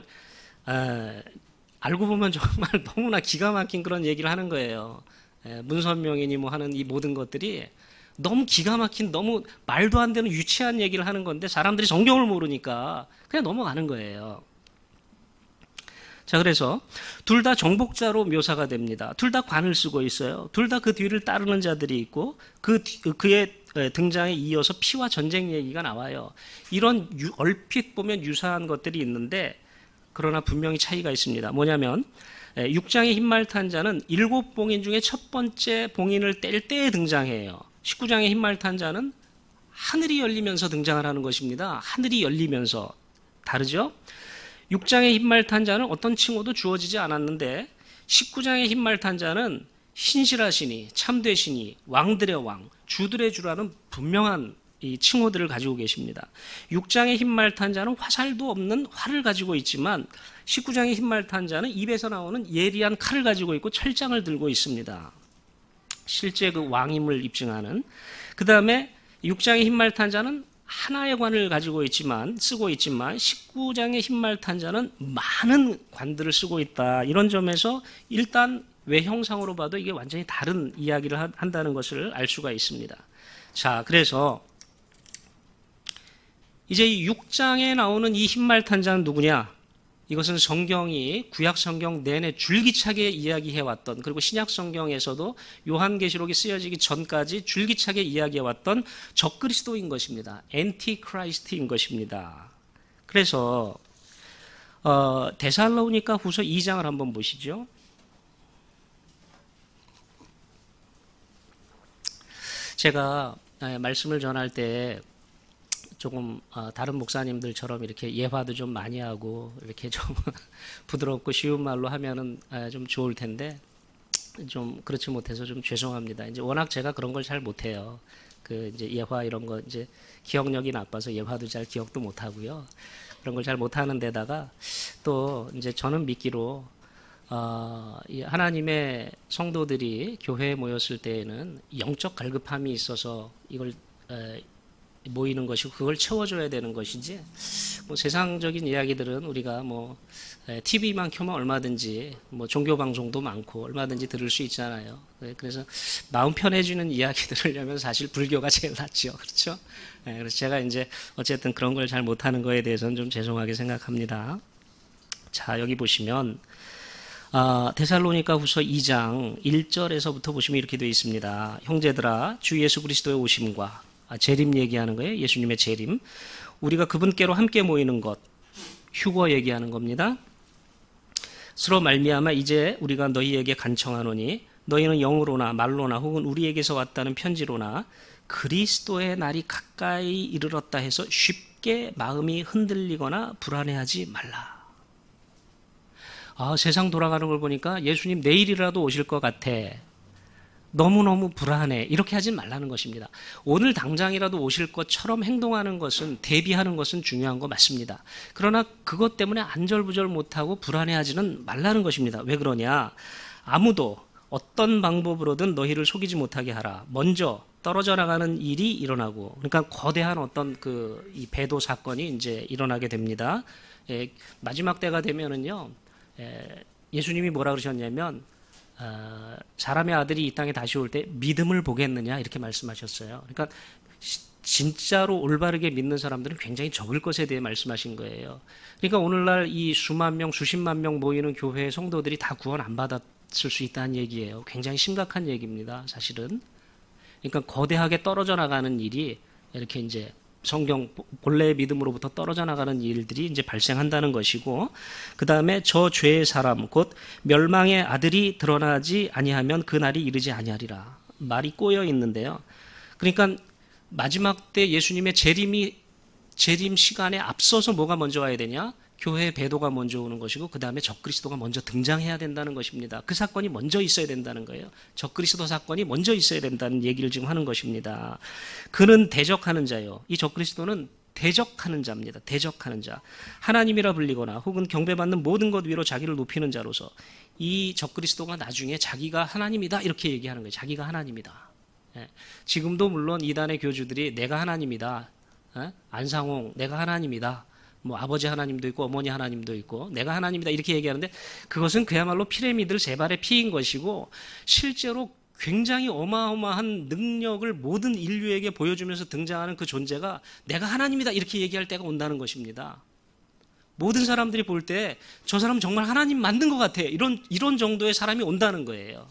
알고 보면 정말 너무나 기가 막힌 그런 얘기를 하는 거예요. 문선명이니 뭐 하는 이 모든 것들이 너무 기가 막힌, 너무 말도 안 되는 유치한 얘기를 하는 건데 사람들이 성경을 모르니까 그냥 넘어가는 거예요. 자, 그래서 둘 다 정복자로 묘사가 됩니다. 둘 다 관을 쓰고 있어요. 둘 다 그 뒤를 따르는 자들이 있고 그의 등장에 이어서 피와 전쟁 얘기가 나와요. 이런 얼핏 보면 유사한 것들이 있는데 그러나 분명히 차이가 있습니다. 뭐냐면 6장의 흰말 탄 자는 7봉인 중에 첫 번째 봉인을 뗄 때에 등장해요. 19장의 흰말 탄 자는 하늘이 열리면서 등장을 하는 것입니다. 하늘이 열리면서. 다르죠? 6장의 흰말 탄 자는 어떤 칭호도 주어지지 않았는데 19장의 흰말 탄 자는 신실하시니, 참되시니, 왕들의 왕, 주들의 주라는 분명한 이 칭호들을 가지고 계십니다. 6장의 흰말 탄 자는 화살도 없는 활을 가지고 있지만 19장의 흰말 탄 자는 입에서 나오는 예리한 칼을 가지고 있고 철장을 들고 있습니다. 실제 그 왕임을 입증하는. 그 다음에 6장의 흰말 탄 자는 하나의 관을 가지고 쓰고 있지만 19장의 흰말 탄 자는 많은 관들을 쓰고 있다. 이런 점에서 일단 외형상으로 봐도 이게 완전히 다른 이야기를 한다는 것을 알 수가 있습니다. 자, 그래서 이제 이 6장에 나오는 이 흰말 탄 자는 누구냐? 이것은 성경이 구약 성경 내내 줄기차게 이야기해왔던, 그리고 신약 성경에서도 요한계시록이 쓰여지기 전까지 줄기차게 이야기해왔던 적그리스도인 것입니다. 엔티크라이스트인 것입니다. 그래서 데살로니가 후서 2장을 한번 보시죠. 제가 말씀을 전할 때 조금 다른 목사님들처럼 이렇게 예화도 좀 많이 하고 이렇게 좀 부드럽고 쉬운 말로 하면은 좀 좋을 텐데 좀 그렇지 못해서 좀 죄송합니다. 이제 워낙 제가 그런 걸 잘 못해요. 그 이제 예화 이런 거 이제 기억력이 나빠서 예화도 잘 기억도 못 하고요. 그런 걸 잘 못하는 데다가 또 이제 저는 믿기로 하나님의 성도들이 교회에 모였을 때에는 영적 갈급함이 있어서 이걸 모이는 것이고 그걸 채워줘야 되는 것이지, 뭐 세상적인 이야기들은 우리가 뭐 TV만 켜면 얼마든지 뭐 종교 방송도 많고 얼마든지 들을 수 있잖아요. 그래서 마음 편해지는 이야기들을 하려면 사실 불교가 제일 낫죠, 그렇죠? 그래서 제가 이제 어쨌든 그런 걸 잘 못하는 거에 대해서는 좀 죄송하게 생각합니다. 자, 여기 보시면 데살로니가 후서 2장 1절에서부터 보시면 이렇게 되어 있습니다. 형제들아, 주 예수 그리스도의 오심과 재림 얘기하는 거예요. 예수님의 재림. 우리가 그분께로 함께 모이는 것, 휴거 얘기하는 겁니다. 서로 말미암아 이제 우리가 너희에게 간청하노니 너희는 영으로나 말로나 혹은 우리에게서 왔다는 편지로나 그리스도의 날이 가까이 이르렀다 해서 쉽게 마음이 흔들리거나 불안해하지 말라. 세상 돌아가는 걸 보니까 예수님 내일이라도 오실 것 같아. 너무너무 불안해. 이렇게 하지 말라는 것입니다. 오늘 당장이라도 오실 것처럼 행동하는 것은, 대비하는 것은 중요한 거 맞습니다. 그러나 그것 때문에 안절부절 못하고 불안해하지는 말라는 것입니다. 왜 그러냐? 아무도 어떤 방법으로든 너희를 속이지 못하게 하라. 먼저 떨어져 나가는 일이 일어나고, 그러니까 거대한 어떤 이 배도 사건이 이제 일어나게 됩니다. 마지막 때가 되면은요, 예수님이 뭐라 그러셨냐면, 사람의 아들이 이 땅에 다시 올 때 믿음을 보겠느냐 이렇게 말씀하셨어요. 그러니까 진짜로 올바르게 믿는 사람들은 굉장히 적을 것에 대해 말씀하신 거예요. 그러니까 오늘날 이 수만 명, 수십만 명 모이는 교회의 성도들이 다 구원 안 받았을 수 있다는 얘기예요. 굉장히 심각한 얘기입니다, 사실은. 그러니까 거대하게 떨어져 나가는 일이 이렇게 이제 성경 본래의 믿음으로부터 떨어져 나가는 일들이 이제 발생한다는 것이고, 그 다음에 저 죄의 사람 곧 멸망의 아들이 드러나지 아니하면 그 날이 이르지 아니하리라. 말이 꼬여 있는데요. 그러니까 마지막 때 예수님의 재림 시간에 앞서서 뭐가 먼저 와야 되냐? 교회의 배도가 먼저 오는 것이고, 그 다음에 적그리스도가 먼저 등장해야 된다는 것입니다. 그 사건이 먼저 있어야 된다는 거예요. 적그리스도 사건이 먼저 있어야 된다는 얘기를 지금 하는 것입니다. 그는 대적하는 자요. 이 적그리스도는 대적하는 자입니다. 대적하는 자. 하나님이라 불리거나 혹은 경배받는 모든 것 위로 자기를 높이는 자로서 이 적그리스도가 나중에 자기가 하나님이다 이렇게 얘기하는 거예요. 자기가 하나님이다. 지금도 물론 이단의 교주들이 내가 하나님이다. 안상홍 내가 하나님이다. 뭐 아버지 하나님도 있고 어머니 하나님도 있고 내가 하나님이다 이렇게 얘기하는데, 그것은 그야말로 피라미드 세 발의 피인 것이고, 실제로 굉장히 어마어마한 능력을 모든 인류에게 보여주면서 등장하는 그 존재가 내가 하나님이다 이렇게 얘기할 때가 온다는 것입니다. 모든 사람들이 볼 때 저 사람 정말 하나님 만든 것 같아, 이런 정도의 사람이 온다는 거예요.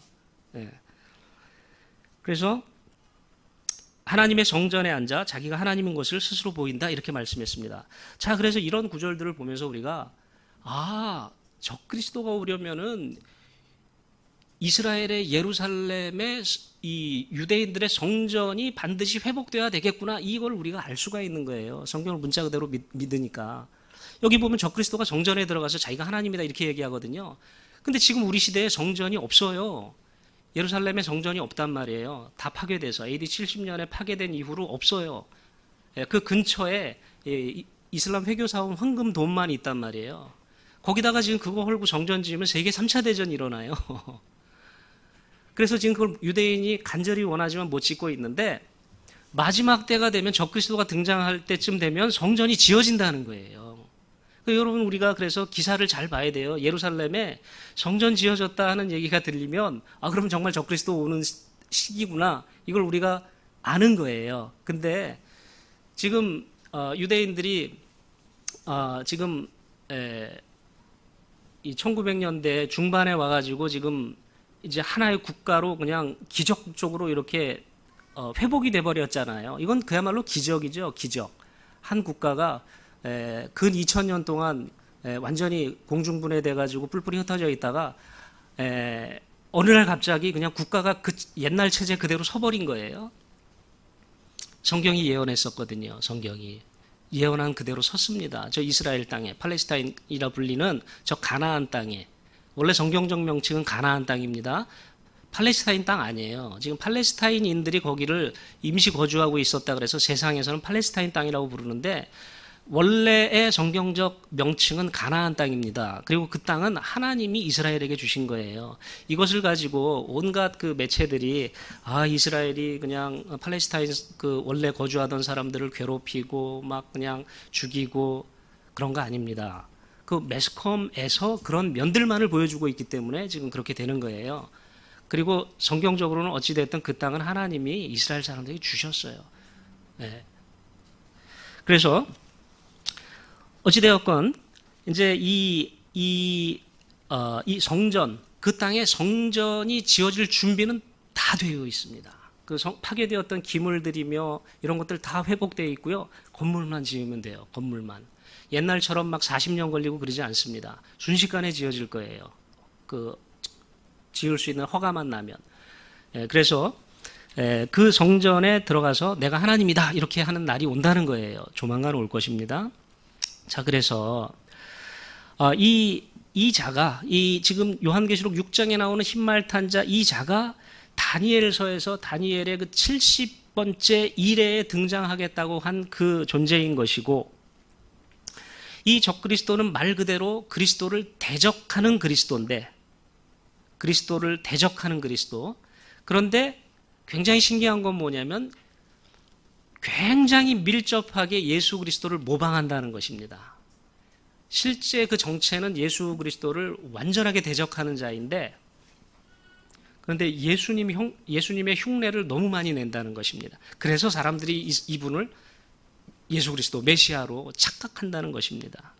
그래서 하나님의 성전에 앉아 자기가 하나님인 것을 스스로 보인다 이렇게 말씀했습니다. 자, 그래서 이런 구절들을 보면서 우리가 적그리스도가 오려면은 이스라엘의 예루살렘의 이 유대인들의 성전이 반드시 회복돼야 되겠구나, 이걸 우리가 알 수가 있는 거예요. 성경을 문자 그대로 믿으니까. 여기 보면 적그리스도가 성전에 들어가서 자기가 하나님이다 이렇게 얘기하거든요. 근데 지금 우리 시대에 성전이 없어요. 예루살렘에 성전이 없단 말이에요. 다 파괴돼서 AD 70년에 파괴된 이후로 없어요. 그 근처에 이슬람 회교사원 황금돔만 있단 말이에요. 거기다가 지금 그거 헐고 성전 지으면 세계 3차 대전이 일어나요. 그래서 지금 그걸 유대인이 간절히 원하지만 못 짓고 있는데, 마지막 때가 되면 적그리스도가 등장할 때쯤 되면 성전이 지어진다는 거예요. 여러분, 우리가 그래서 기사를 잘 봐야 돼요. 예루살렘에 성전 지어졌다 하는 얘기가 들리면 그럼 정말 적그리스도 오는 시기구나, 이걸 우리가 아는 거예요. 근데 지금 유대인들이 지금 이 1900년대 중반에 와가지고 지금 이제 하나의 국가로 그냥 기적적으로 이렇게 회복이 돼버렸잖아요. 이건 그야말로 기적이죠. 기적. 한 국가가 근 2000년 동안 완전히 공중분해돼가지고 뿔뿔이 흩어져 있다가 어느 날 갑자기 그냥 국가가 그 옛날 체제 그대로 서버린 거예요. 성경이 예언했었거든요. 성경이 예언한 그대로 섰습니다. 저 이스라엘 땅에, 팔레스타인이라 불리는 저 가나안 땅에, 원래 성경적 명칭은 가나안 땅입니다. 팔레스타인 땅 아니에요. 지금 팔레스타인인들이 거기를 임시 거주하고 있었다 그래서 세상에서는 팔레스타인 땅이라고 부르는데, 원래의 성경적 명칭은 가나안 땅입니다. 그리고 그 땅은 하나님이 이스라엘에게 주신 거예요. 이것을 가지고 온갖 그 매체들이 이스라엘이 그냥 팔레스타인 그 원래 거주하던 사람들을 괴롭히고 막 그냥 죽이고 그런 거 아닙니다. 그 매스컴에서 그런 면들만을 보여주고 있기 때문에 지금 그렇게 되는 거예요. 그리고 성경적으로는 어찌됐든 그 땅은 하나님이 이스라엘 사람들에게 주셨어요. 그래서 어찌되었건 이제 이 성전, 그 땅에 성전이 지어질 준비는 다 되어 있습니다. 그 파괴되었던 기물들이며 이런 것들 다 회복되어 있고요. 건물만 지으면 돼요. 건물만. 옛날처럼 막 40년 걸리고 그러지 않습니다. 순식간에 지어질 거예요. 그 지을 수 있는 허가만 나면. 그래서 그 성전에 들어가서 내가 하나님이다 이렇게 하는 날이 온다는 거예요. 조만간 올 것입니다. 자, 그래서 이 자가, 지금 요한계시록 6장에 나오는 흰말 탄 자, 이 자가 다니엘서에서 다니엘의 그 70번째 이래에 등장하겠다고 한 그 존재인 것이고, 이 적그리스도는 말 그대로 그리스도를 대적하는 그리스도인데, 그리스도를 대적하는 그리스도. 그런데 굉장히 신기한 건 뭐냐면 굉장히 밀접하게 예수 그리스도를 모방한다는 것입니다. 실제 그 정체는 예수 그리스도를 완전하게 대적하는 자인데, 그런데 예수님의 흉내를 너무 많이 낸다는 것입니다. 그래서 사람들이 이분을 예수 그리스도 메시아로 착각한다는 것입니다.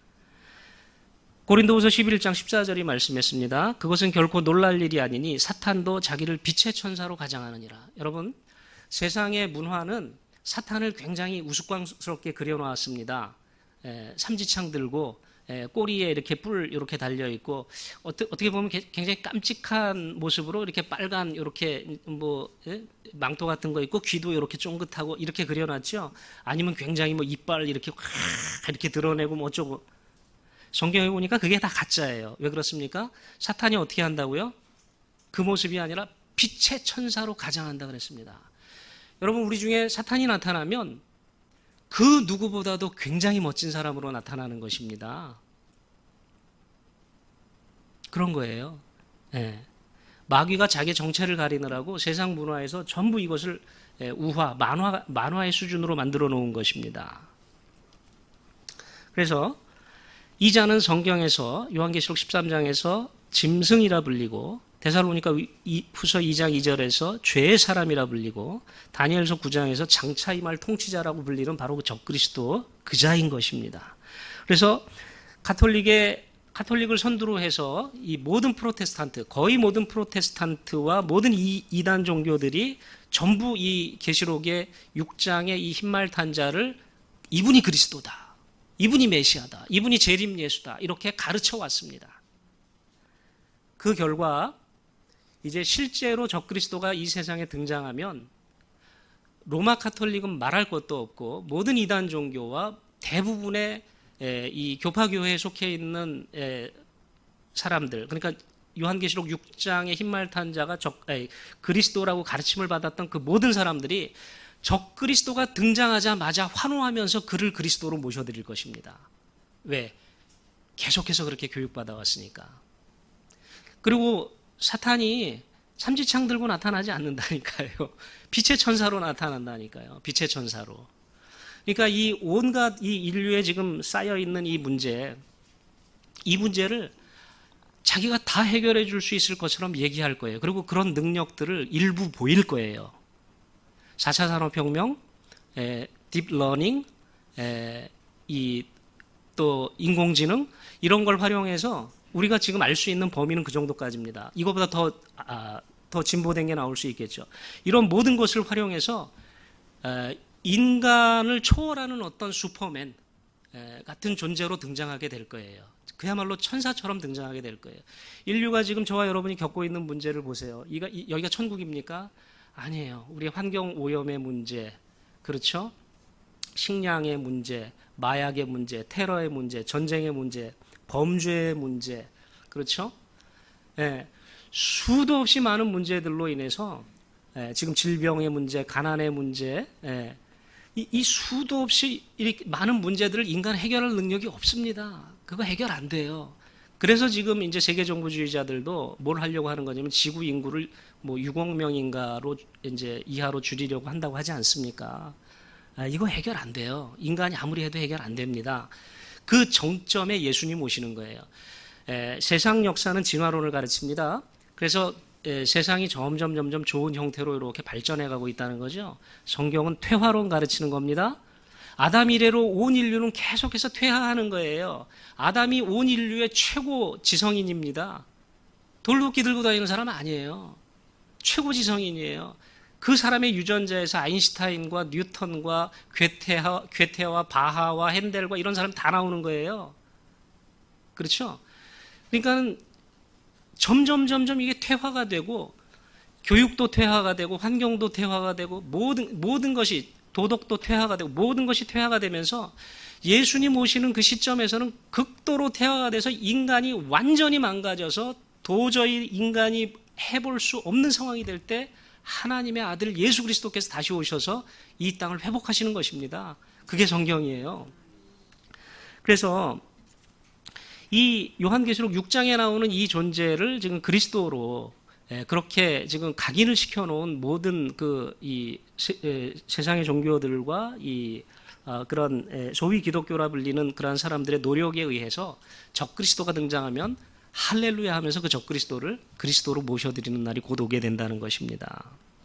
고린도후서 11장 14절이 말씀했습니다. 그것은 결코 놀랄 일이 아니니 사탄도 자기를 빛의 천사로 가장하느니라. 여러분, 세상의 문화는 사탄을 굉장히 우스꽝스럽게 그려놓았습니다. 삼지창 들고 꼬리에 이렇게 뿔 이렇게 달려 있고, 어떻게 보면 굉장히 깜찍한 모습으로 이렇게 빨간 이렇게 망토 같은 거 있고 귀도 이렇게 쫑긋하고 이렇게 그려놨죠. 아니면 굉장히 이빨 이렇게 이렇게 드러내고 뭐 어쩌고. 성경에 보니까 그게 다 가짜예요. 왜 그렇습니까? 사탄이 어떻게 한다고요? 그 모습이 아니라 빛의 천사로 가장한다 그랬습니다. 여러분, 우리 중에 사탄이 나타나면 그 누구보다도 굉장히 멋진 사람으로 나타나는 것입니다. 그런 거예요. 네. 마귀가 자기 정체를 가리느라고 세상 문화에서 전부 이것을 우화, 만화의 수준으로 만들어 놓은 것입니다. 그래서 이 자는 성경에서 요한계시록 13장에서 짐승이라 불리고, 데살로니가 후서 2장 2절에서 죄의 사람이라 불리고, 다니엘서 9장에서 장차 임할 통치자라고 불리는 바로 그 적그리스도 그 자인 것입니다. 그래서 카톨릭을 선두로 해서 이 모든 프로테스탄트, 거의 모든 프로테스탄트와 모든 이단 종교들이 전부 이 계시록의 6장의 이 흰말 탄 자를 이분이 그리스도다, 이분이 메시아다, 이분이 재림 예수다 이렇게 가르쳐 왔습니다. 그 결과 이제 실제로 적그리스도가 이 세상에 등장하면 로마 카톨릭은 말할 것도 없고 모든 이단 종교와 대부분의 이 교파교회에 속해 있는 사람들, 그러니까 요한계시록 6장의 흰말 탄 자가 그리스도라고 가르침을 받았던 그 모든 사람들이 적그리스도가 등장하자마자 환호하면서 그를 그리스도로 모셔드릴 것입니다. 왜? 계속해서 그렇게 교육받아 왔으니까. 그리고 사탄이 삼지창 들고 나타나지 않는다니까요. 빛의 천사로 나타난다니까요. 빛의 천사로. 그러니까 이 온갖 이 인류에 지금 쌓여 있는 이 문제를 자기가 다 해결해 줄 수 있을 것처럼 얘기할 거예요. 그리고 그런 능력들을 일부 보일 거예요. 4차 산업혁명, 딥러닝, 또 인공지능 이런 걸 활용해서 우리가 지금 알 수 있는 범위는 그 정도까지입니다. 이거보다 더 진보된 게 나올 수 있겠죠. 이런 모든 것을 활용해서 인간을 초월하는 어떤 슈퍼맨 같은 존재로 등장하게 될 거예요. 그야말로 천사처럼 등장하게 될 거예요. 인류가 지금 저와 여러분이 겪고 있는 문제를 보세요. 여기가 천국입니까? 아니에요. 우리 환경 오염의 문제, 그렇죠? 식량의 문제, 마약의 문제, 테러의 문제, 전쟁의 문제, 범죄의 문제, 그렇죠? 수도 없이 많은 문제들로 인해서 지금 질병의 문제, 가난의 문제, 이 수도 없이 이렇게 많은 문제들을 인간 해결할 능력이 없습니다. 그거 해결 안 돼요. 그래서 지금 이제 세계 정부주의자들도 뭘 하려고 하는 거냐면 지구 인구를 뭐 6억 명인가로 이제 이하로 줄이려고 한다고 하지 않습니까? 이거 해결 안 돼요. 인간이 아무리 해도 해결 안 됩니다. 그 정점에 예수님 오시는 거예요. 세상 역사는 진화론을 가르칩니다. 그래서 세상이 점점 좋은 형태로 이렇게 발전해 가고 있다는 거죠. 성경은 퇴화론 가르치는 겁니다. 아담 이래로 온 인류는 계속해서 퇴화하는 거예요. 아담이 온 인류의 최고 지성인입니다. 돌도끼 들고 다니는 사람 아니에요. 최고 지성인이에요. 그 사람의 유전자에서 아인슈타인과 뉴턴과 괴테와 바하와 핸델과 이런 사람 다 나오는 거예요. 그렇죠? 그러니까 점점 이게 퇴화가 되고 교육도 퇴화가 되고 환경도 퇴화가 되고 모든 것이 도덕도 퇴화가 되고 모든 것이 퇴화가 되면서 예수님 오시는 그 시점에서는 극도로 퇴화가 돼서 인간이 완전히 망가져서 도저히 인간이 해볼 수 없는 상황이 될 때 하나님의 아들 예수 그리스도께서 다시 오셔서 이 땅을 회복하시는 것입니다. 그게 성경이에요. 그래서 이 요한계시록 6장에 나오는 이 존재를 지금 그리스도로 그렇게 지금 각인을 시켜놓은 모든 이 세상의 종교들과 그런 소위 기독교라 불리는 그런 사람들의 노력에 의해서 적그리스도가 등장하면 할렐루야 하면서 그 적그리스도를 그리스도로 모셔드리는 날이 곧 오게 된다는 것입니다.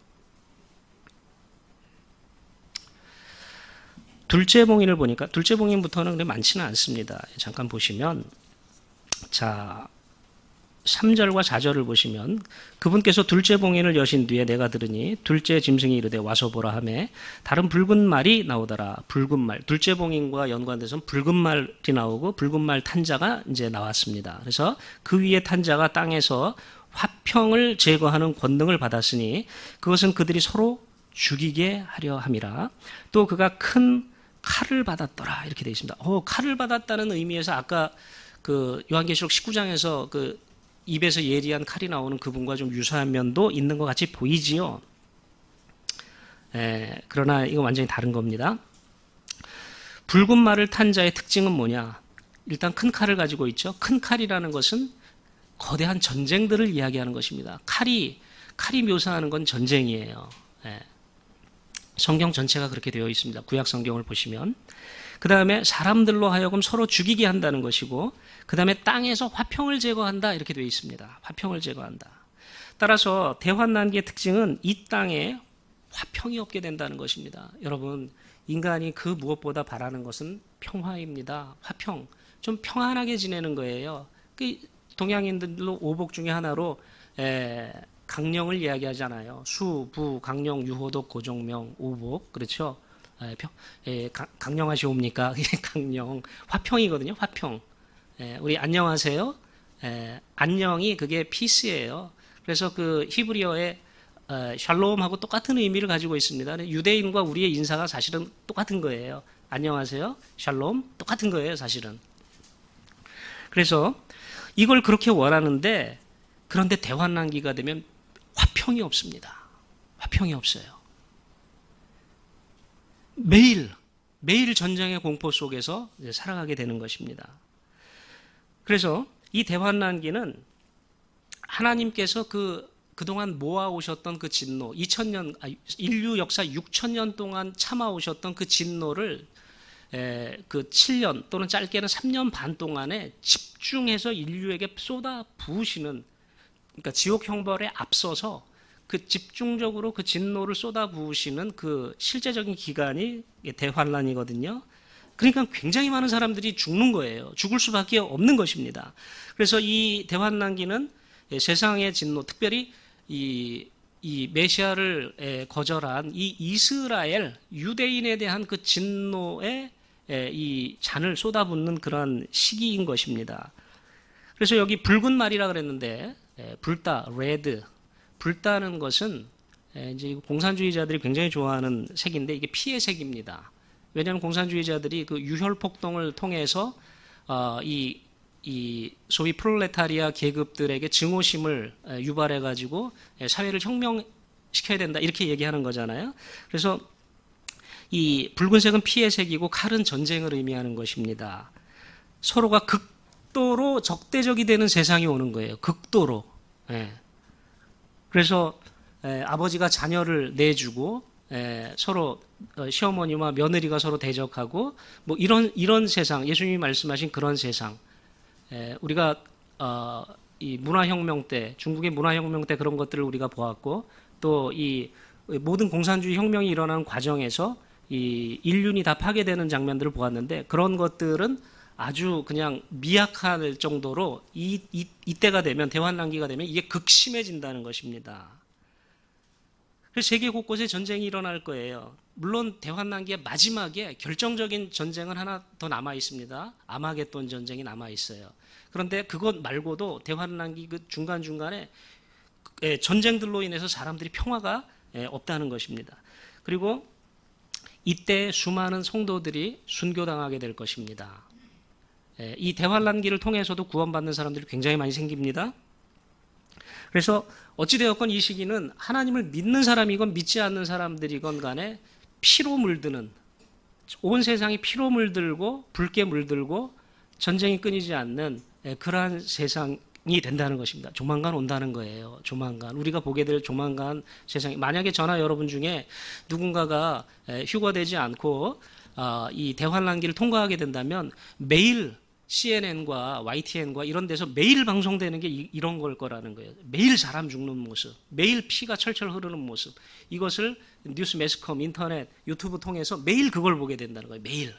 둘째 봉인을 보니까 둘째 봉인부터는 그렇게 많지는 않습니다. 잠깐 보시면 자 3절과 4절을 보시면 그분께서 둘째 봉인을 여신 뒤에 내가 들으니 둘째 짐승이 이르되 와서 보라 하매 다른 붉은 말이 나오더라. 붉은 말. 둘째 봉인과 연관돼서 붉은 말이 나오고 붉은 말 탄자가 이제 나왔습니다. 그래서 그 위에 탄자가 땅에서 화평을 제거하는 권능을 받았으니 그것은 그들이 서로 죽이게 하려 함이라. 또 그가 큰 칼을 받았더라. 이렇게 되어 있습니다. 칼을 받았다는 의미에서 아까 그 요한계시록 19장에서 그 입에서 예리한 칼이 나오는 그분과 좀 유사한 면도 있는 것 같이 보이지요. 그러나 이건 완전히 다른 겁니다. 붉은 말을 탄 자의 특징은 뭐냐? 일단 큰 칼을 가지고 있죠. 큰 칼이라는 것은 거대한 전쟁들을 이야기하는 것입니다. 칼이 묘사하는 건 전쟁이에요. 성경 전체가 그렇게 되어 있습니다. 구약 성경을 보시면. 그 다음에 사람들로 하여금 서로 죽이게 한다는 것이고 그 다음에 땅에서 화평을 제거한다 이렇게 되어 있습니다. 화평을 제거한다. 따라서 대환난기의 특징은 이 땅에 화평이 없게 된다는 것입니다. 여러분 인간이 그 무엇보다 바라는 것은 평화입니다. 화평. 좀 평안하게 지내는 거예요. 그 동양인들로 오복 중에 하나로 강령을 이야기하잖아요. 수, 부, 강령, 유호독, 고종명, 오복 그렇죠. 강령하시옵니까? 강령 화평이거든요. 화평. 우리 안녕하세요. 안녕이 그게 피스예요. 그래서 그 히브리어의 샬롬하고 똑같은 의미를 가지고 있습니다. 유대인과 우리의 인사가 사실은 똑같은 거예요. 안녕하세요. 샬롬 똑같은 거예요. 사실은. 그래서 이걸 그렇게 원하는데 그런데 대환난기가 되면 화평이 없습니다. 화평이 없어요. 매일 전쟁의 공포 속에서 살아가게 되는 것입니다. 그래서 이 대환난기는 하나님께서 그동안 모아오셨던 그 진노, 인류 역사 6,000년 동안 참아오셨던 그 진노를 그 7년 또는 짧게는 3년 반 동안에 집중해서 인류에게 쏟아 부으시는, 그러니까 지옥 형벌에 앞서서 그 집중적으로 그 진노를 쏟아 부으시는 그 실제적인 기간이 대환란이거든요. 그러니까 굉장히 많은 사람들이 죽는 거예요. 죽을 수밖에 없는 것입니다. 그래서 이 대환난기는 세상의 진노, 특별히 이 메시아를 거절한 이 이스라엘 유대인에 대한 그 진노의 이 잔을 쏟아붓는 그러한 시기인 것입니다. 그래서 여기 붉은 말이라 그랬는데 붉다, 레드, 붉다는 것은 이제 공산주의자들이 굉장히 좋아하는 색인데 이게 피의 색입니다. 왜냐하면 공산주의자들이 그 유혈 폭동을 통해서 이 소위 프롤레타리아 계급들에게 증오심을 유발해 가지고 사회를 혁명시켜야 된다 이렇게 얘기하는 거잖아요. 그래서 이 붉은색은 피의 색이고 칼은 전쟁을 의미하는 것입니다. 서로가 극도로 적대적이 되는 세상이 오는 거예요. 극도로. 그래서 아버지가 자녀를 내주고 서로 시어머니와 며느리가 서로 대적하고 뭐 이런 세상, 예수님이 말씀하신 그런 세상. 우리가 이 문화혁명 때, 중국의 문화혁명 때 그런 것들을 우리가 보았고 또 이 모든 공산주의 혁명이 일어나는 과정에서 이 인륜이 다 파괴되는 장면들을 보았는데 그런 것들은 아주 그냥 미약할 정도로 이때가 되면 대환란기가 되면 이게 극심해진다는 것입니다. 그래서 세계 곳곳에 전쟁이 일어날 거예요. 물론 대환란기의 마지막에 결정적인 전쟁은 하나 더 남아 있습니다. 아마겟돈 전쟁이 남아 있어요. 그런데 그것 말고도 대환란기 그 중간중간에 전쟁들로 인해서 사람들이 평화가 없다는 것입니다. 그리고 이때 수많은 성도들이 순교당하게 될 것입니다. 이 대환란기를 통해서도 구원받는 사람들이 굉장히 많이 생깁니다. 그래서 어찌되었건 이 시기는 하나님을 믿는 사람이건 믿지 않는 사람들이건 간에 피로 물드는, 온 세상이 피로 물들고 붉게 물들고 전쟁이 끊이지 않는 그러한 세상이 된다는 것입니다. 조만간 온다는 거예요. 조만간 우리가 보게 될 조만간 세상이, 만약에 저나 여러분 중에 누군가가 휴거되지 않고 이 대환란기를 통과하게 된다면 매일 CNN과 YTN과 이런 데서 매일 방송되는 게 이런 걸 거라는 거예요. 매일 사람 죽는 모습, 매일 피가 철철 흐르는 모습, 이것을 뉴스 매스컴, 인터넷, 유튜브 통해서 매일 그걸 보게 된다는 거예요. 매일.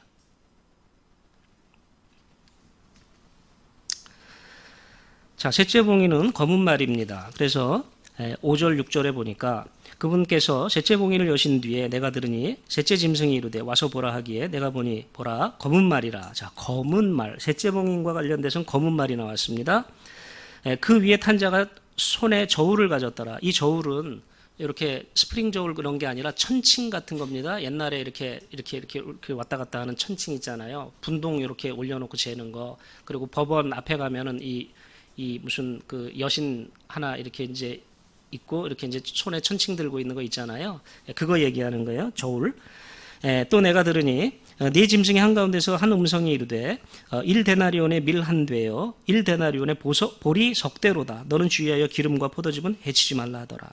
자, 셋째 봉인은 검은 말입니다. 그래서 5절, 6절에 보니까 그분께서 셋째 봉인을 여신 뒤에 내가 들으니 셋째 짐승이 이르되 와서 보라 하기에 내가 보니 보라 검은 말이라. 자, 검은 말. 셋째 봉인과 관련돼서는 검은 말이 나왔습니다. 그 위에 탄 자가 손에 저울을 가졌더라. 이 저울은 이렇게 스프링 저울 그런 게 아니라 천칭 같은 겁니다. 옛날에 이렇게 왔다 갔다 하는 천칭 있잖아요. 분동 이렇게 올려놓고 재는 거. 그리고 법원 앞에 가면은 이 무슨 그 여신 하나 이렇게 이제 있고 이렇게 이제 손에 천칭 들고 있는 거 있잖아요. 그거 얘기하는 거예요. 저울. 또 내가 들으니 네 짐승의 한가운데서 한 음성이 이르되 1데나리온의 밀 한 되요 1데나리온의 보리 석대로다. 너는 주의하여 기름과 포도즙은 해치지 말라 하더라.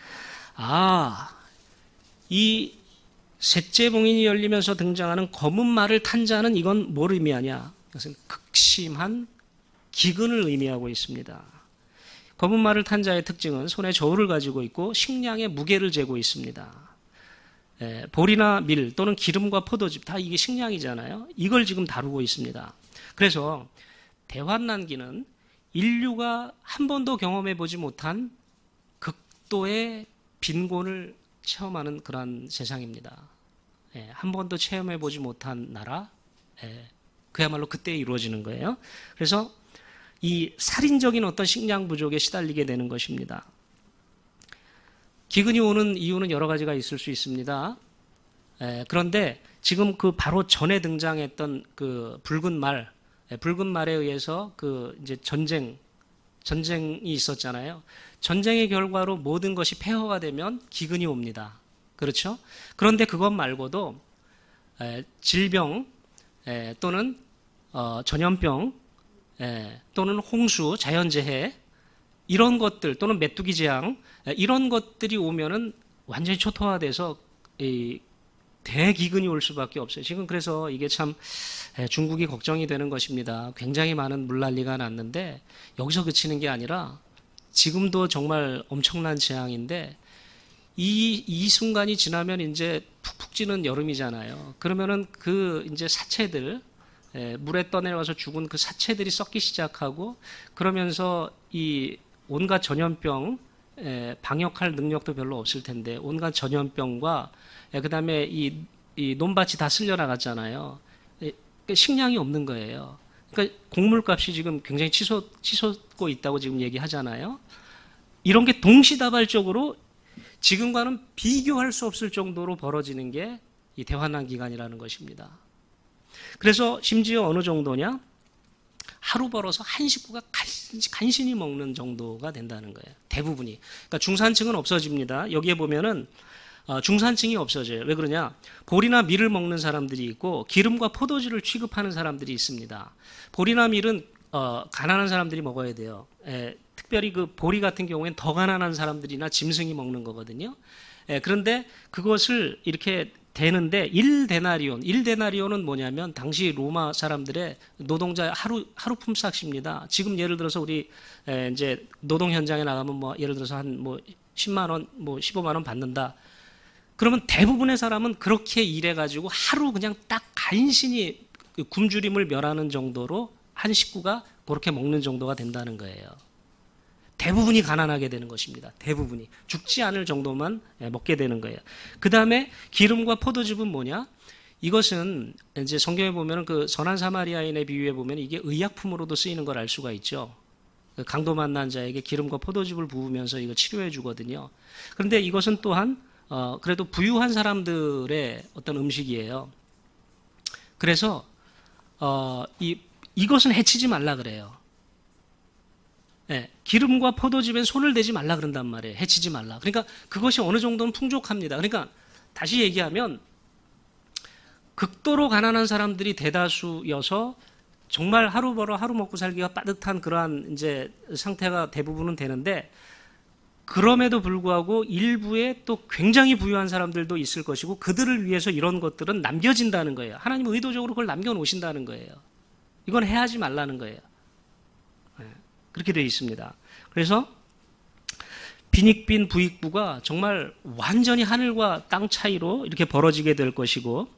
이 셋째 봉인이 열리면서 등장하는 검은 말을 탄 자는 이건 뭘 의미하냐? 이것은 극심한 기근을 의미하고 있습니다. 검은 말을 탄 자의 특징은 손에 저울을 가지고 있고 식량의 무게를 재고 있습니다. 보리나 밀 또는 기름과 포도즙 다 이게 식량이잖아요. 이걸 지금 다루고 있습니다. 그래서 대환란기는 인류가 한 번도 경험해 보지 못한 극도의 빈곤을 체험하는 그러한 세상입니다. 한 번도 체험해 보지 못한 나라, 그야말로 그때 이루어지는 거예요. 그래서 이 살인적인 어떤 식량 부족에 시달리게 되는 것입니다. 기근이 오는 이유는 여러 가지가 있을 수 있습니다. 그런데 지금 그 바로 전에 등장했던 그 붉은 말에 의해서 그 이제 전쟁이 있었잖아요. 전쟁의 결과로 모든 것이 폐허가 되면 기근이 옵니다. 그렇죠? 그런데 그것 말고도 질병 또는 전염병 또는 홍수, 자연재해 이런 것들 또는 메뚜기 재앙 이런 것들이 오면은 완전히 초토화돼서 대기근이 올 수밖에 없어요. 지금 그래서 이게 참 중국이 걱정이 되는 것입니다. 굉장히 많은 물난리가 났는데 여기서 그치는 게 아니라 지금도 정말 엄청난 재앙인데 이 순간이 지나면 이제 푹푹 찌는 여름이잖아요. 그러면은 그 이제 사체들 물에 떠내려와서 죽은 그 사체들이 썩기 시작하고 그러면서 이 온갖 전염병 방역할 능력도 별로 없을 텐데 온갖 전염병과 그다음에 이 논밭이 다 쓸려 나갔잖아요. 식량이 없는 거예요. 그러니까 곡물값이 지금 굉장히 치솟고 있다고 지금 얘기하잖아요. 이런 게 동시다발적으로 지금과는 비교할 수 없을 정도로 벌어지는 게 이 대환란 기간이라는 것입니다. 그래서 심지어 어느 정도냐? 하루 벌어서 한 식구가 간신히 먹는 정도가 된다는 거예요. 대부분이. 그러니까 중산층은 없어집니다. 여기에 보면은 중산층이 없어져요. 왜 그러냐? 보리나 밀을 먹는 사람들이 있고 기름과 포도주를 취급하는 사람들이 있습니다. 보리나 밀은 가난한 사람들이 먹어야 돼요. 특별히 그 보리 같은 경우에는 더 가난한 사람들이나 짐승이 먹는 거거든요. 그런데 그것을 이렇게 되는데 1데나리온은 뭐냐면 당시 로마 사람들의 노동자 하루 품삯입니다. 지금 예를 들어서 우리 이제 노동 현장에 나가면 뭐 예를 들어서 한 뭐 10만 원, 뭐 15만 원 받는다. 그러면 대부분의 사람은 그렇게 일해가지고 하루 그냥 딱 간신히 굶주림을 멸하는 정도로 한 식구가 그렇게 먹는 정도가 된다는 거예요. 대부분이 가난하게 되는 것입니다. 대부분이. 죽지 않을 정도만 먹게 되는 거예요. 그 다음에 기름과 포도즙은 뭐냐? 이것은 이제 성경에 보면 그 선한 사마리아인의 비유에 보면 이게 의약품으로도 쓰이는 걸 알 수가 있죠. 강도 만난 자에게 기름과 포도즙을 부으면서 이거 치료해 주거든요. 그런데 이것은 또한 그래도 부유한 사람들의 어떤 음식이에요. 그래서 이것은 해치지 말라 그래요. 네, 기름과 포도즙에 손을 대지 말라 그런단 말이에요. 해치지 말라. 그러니까 그것이 어느 정도는 풍족합니다. 그러니까 다시 얘기하면 극도로 가난한 사람들이 대다수여서 정말 하루 벌어 하루 먹고 살기가 빠듯한 그러한 이제 상태가 대부분은 되는데, 그럼에도 불구하고 일부에 또 굉장히 부유한 사람들도 있을 것이고 그들을 위해서 이런 것들은 남겨진다는 거예요. 하나님은 의도적으로 그걸 남겨놓으신다는 거예요. 이건 해하지 말라는 거예요. 그렇게 되어 있습니다. 그래서 빈익빈 부익부가 정말 완전히 하늘과 땅 차이로 이렇게 벌어지게 될 것이고,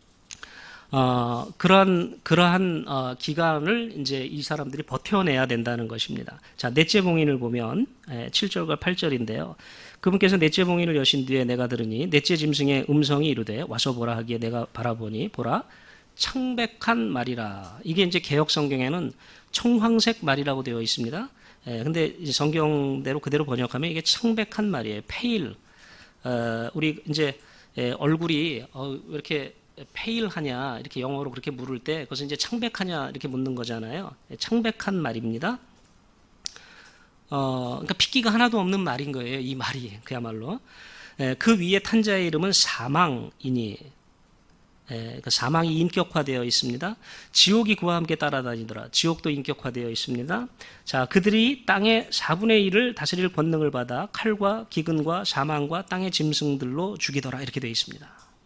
그러한 기간을 이제 이 사람들이 버텨내야 된다는 것입니다. 자, 넷째 봉인을 보면 7절과 8절인데요. 그분께서 넷째 봉인을 여신 뒤에 내가 들으니 넷째 짐승의 음성이 이르되 와서 보라 하기에 내가 바라보니 보라 청백한 말이라. 이게 이제 개역 성경에는 청황색 말이라고 되어 있습니다. 근데 이제 성경대로 그대로 번역하면 이게 청백한 말이에요. 페일. 우리 이제 얼굴이 왜 이렇게 페일하냐 이렇게 영어로 그렇게 물을 때 그것은 이제 창백하냐 이렇게 묻는 거잖아요. 창백한 말입니다. 그러니까 핏기가 하나도 없는 말인 거예요. 이 말이 그야말로. 그 위에 탄 자의 이름은 사망이니. 그 사망이 인격화되어 있습니다. 지옥이 그와 함께 따라다니더라. 지옥도 인격화되어 있습니다. 자, 그들이 땅의 4분의 1을 다스릴 권능을 받아 칼과 기근과 사망과 땅의 짐승들로 죽이더라. 이렇게 되어 있습니다.